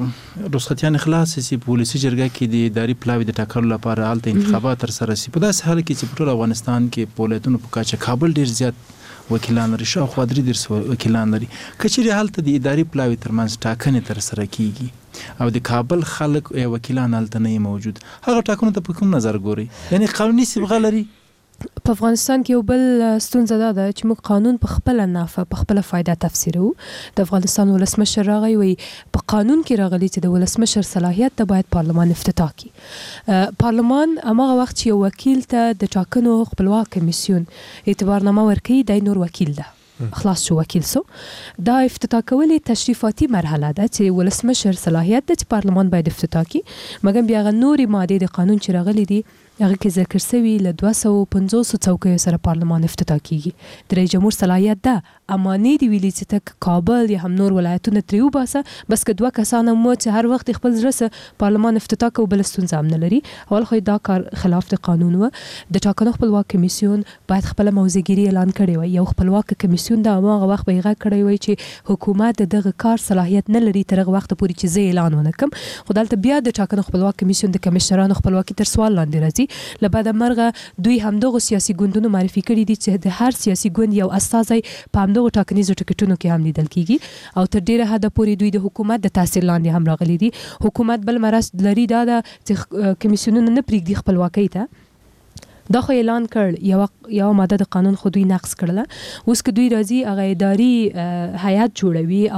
د رخصتیانې خلاصې شي په ولسي جرګه کې د اداري پلاوي د ټاکلو لپاره هلته انتخابات ترسره شي په داسې حال کې چې په ټول افغانستان کې په ولایتونو په کچه کابل ډېر زیات وکیلان لري شاوخوا درې دېرش وکیلان لري که چیرې هلته د اداري پلاوي ترمنځ ټاکنې ترسره کیږي او د کابل خلک یا وکیلان هلته نه موجود هغه ټاکنو ته په کوم نظر ګوري یعنی قانوني صبغه لري؟ په افغانستان کې یو بل ستونزه دا ده چې موږ قانون په خپل نافه په خپل فایده تفسیرو. د افغانستان ولسمشر راغی وي په قانون کې راغلی چې د ولسمشر صلاحیت ته باید پارلمان افتتاح کړي. پارلمان هغه وخت چې یو وکیل ته د ټاکنو خپلواک کمیسیون اعتبارنامه ورکړي د نور وکیل ده خلاص شو وکیل سو دا افتتاح کول تشریفاتي مرحله ده چې ولسمشر صلاحیت ده چې پارلمان باید افتتاح کړي مګر بیا غ نوري ماده د قانون چې راغلي دي هغه کې ذکر شوی له دوه سوه او پنځوس څوکیو سره پارلمان افتتاح کیږي. د رئیس جمهور صلاحیت ده اما نه دی ویلي چې تک کابل یا هم نور ولایتونه تریو باسه بس که دوه کسان مو چې هر وخت خپل زړه پارلمان افتتاح کو بل ستونزه هم نه لري. اول خو دا کار خلاف د قانون و. د ټاکنو خپلواک کمیسیون باید خپل موضوعګيري اعلان کړي وي یو خپلواک کمیسیون دا هغه وخت به یې کړی وي چې حکومت دغه کار صلاحیت نه لري تر هغه وخت پورې چې زه اعلان ونکم. خو دلته بیا د ټاکنو خپلواک کمیسیون د کمشنرانو خپلواکي تر سوال لاندې راځي. لبعد مرغه دوی همدغه سیاسي ګوندونو معرفي کړي دي چې د هر سیاسي ګوند یو استازی په همدغه ټاکنیزو ټکټونو کې هم لیدل کیږي او تر ډیره حد پورې دوی د حکومت د تاثیر لاندې هم راغلي دي. حکومت بل مرز لري دا چې کمیسیونونه نه پریږدي خپلواکۍ ته دا خو اعلان کړ یو یو ماده د قانون خو دوی نقض کړله. اوس که دوی راځي هغه اداري هیئت جوړوي او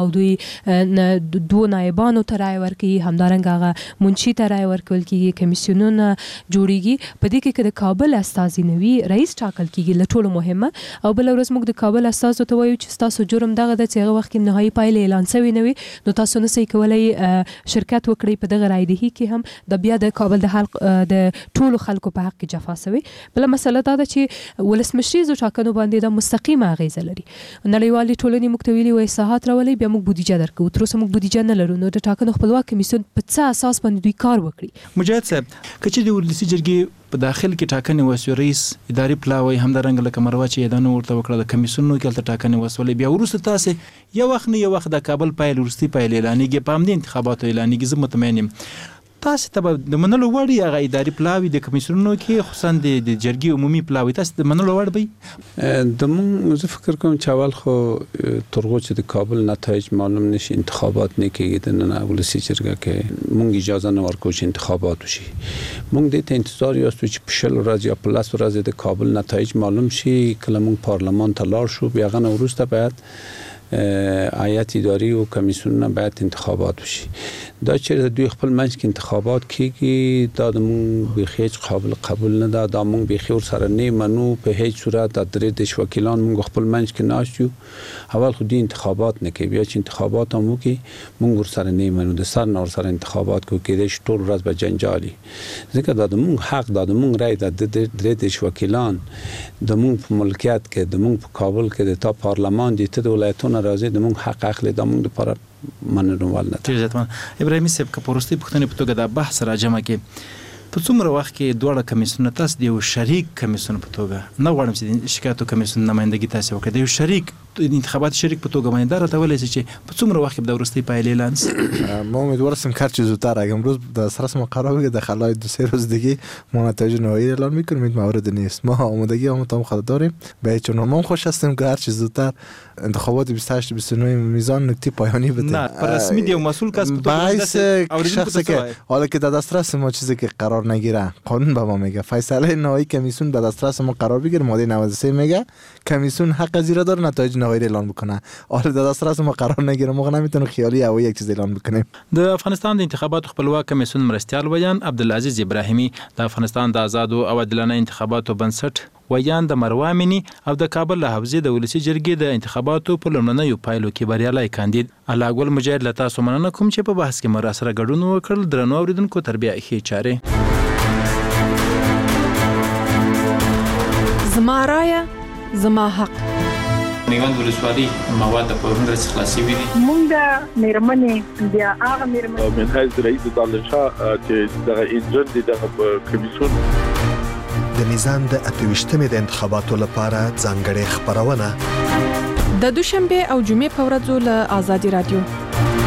دوی دوه نایبانو ته رای ورکوي همدارنګه هغه منشي ته رای ورکول کیږي کمیسیونونه جوړیږي په دې کې که د کابل استازي نه وي رئیس ټاکل کیږي له ټولو مهمه او بل ورځ موږ د کابل استازو ته وایو چې تاسو جرم دغه د چې هغه وخت کې نهایي پایله اعلان شوی نه وي نو تاسو نه سئ کولای شرکت وکړئ په دغه رایدهي کې هم د بیا د کابل د حلق د ټولو خلکو په حق کې جفا شوی. بل مسله دا ده چې ولسمشریزو ټاکنو باندې د مستقیمه اغیزه لري. نړیوالې ټولنې موږ ته ویلي وای اصلاحات راولي بیا موږ بودیجه درکو تر اوسه موږ بودیجه نه لرو نو د ټاکنو خپلواک کمیسیون په څه اساس باندې دوی کار وکړي. مجاهد صاحب کچې د ولسي جرګې په داخل کې ټاکنې وسو رئیس اداري پلاوی همدارنګه لکه مروه چې یادونه ورته وکړه د کمیسیونونو کې الته ټاکنې وسولې بیا وروسته تاسو یو وخت نه یو وخت د کابل پایل ورستي پایل اعلانېږي په همدې انتخاباتو اعلانېږي زه مطمئن یم تاسو ته د منلو وړ هغه اداري پلاوی د کمیسیونونو کې خصوصا د جرګې عمومي پلاوی تاسو د منلو وړ به د مون زه فکر کوم چې اول خو ترغو چې د کابل نتایج معلوم نشي انتخابات نه کېږي د نه ولسي جرګه کې مونږ اجازه نه ورکو چې انتخابات وشي. مونږ د ته انتظار یاستو چې په شل ورځ یا په لاس ورځ د کابل نتایج معلوم شي کله مونږ پارلمان ته لاړ شو بیا غنه وروسته باید هیئت اداري او کمیسیونونه باید انتخابات وشي. دا چې دوی خپل منځ کې انتخابات کیږي دا د مونږ به هیڅ قابل قبول نه ده دا مونږ به خور سره نه منو په هیڅ صورت د درې د وکیلان مونږ خپل منځ کې ناشتو اول خو دي انتخابات نه کوي بیا چې انتخابات هم وکي مونږ ور سره نه منو د سر نور سره انتخابات کو کېدې ټول ورځ به جنجالي ځکه دا د مونږ حق دا د مونږ رائے د درې د وکیلان د مونږ په ملکیت کې د مونږ په کابل کې د تا پارلمان دي ته ولایتونه راځي د مونږ حق اخلي د مونږ لپاره مننه ولنه. ابراهیمي صاحب که پرستی پښتنې په توګه د بحث راجمه کې په څومره وخت کې دوه کمیسیونونه تاسو د یو شریک کمیسیون په توګه نه غواړم چې د شکایتو کمیسیون نمائندګي تاسو وکړئ، د یو شریک انتخابات شریک په توګه باندې دره ته ولې چې په څومره وخت کې د ورستي پایلې اعلان شي؟ ما امیدوار هستم که هرچه زودتر اگه امروز دسترس ما قرار بگیره در خلال دو سه روز دیگه ما نتایج نهایی اعلان میکنیم. این مورد نیست، ما آمادگی هم تمام خود داریم به هیچ عنوان. ما خوش هستیم که هرچه زودتر انتخابات بیست و هشت بیست و نه میزان نکته پایانی بده. نه پر رسمی دی مسئول کس به باعث شخصی که حالا که در دسترس ما چیزی که قرار نگیره قانون به ما میگه فیصله نهایی کمیسیون به دسترس ما قرار بگیره. ماده نود و سه میگه کمیسیون حق زیرا داره نتایج نهایی اعلان بکنه. حالا در دسترس ما قرار نگیره ما نمیتونیم خیالی او یک چیز اعلان بکنیم. د افغانستان د انتخاباتو خپلواک کمیسیون مرستیال ویان عبدالعزیز ابراهیمی د افغانستان د آزاد او عادلانه انتخاباتو بنسټ ویان د مروامینی او د کابل له حوزې د ولسی جرګې د انتخاباتو په لومړنیو پایلو کې بریالي کاندید علاګل مجاهد له تاسو مننه کوم چې په بحث کې مر سره ګډون وکړل. درنو اوریدونکو تربیه ښې چاره زما رایه زما حق. میوند ولسوالي مواد په ورنډ څخه خلاصي وي. مونږ د میرمنې بیا هغه میرمنې من حیث رئیس دالشاه چې د انجن د کمیسیون د میزان د اتويشتمې د انتخاباتو لپاره ځانګړې خبرونه د دوشنبه او جمعې په ورځو له آزادي رادیو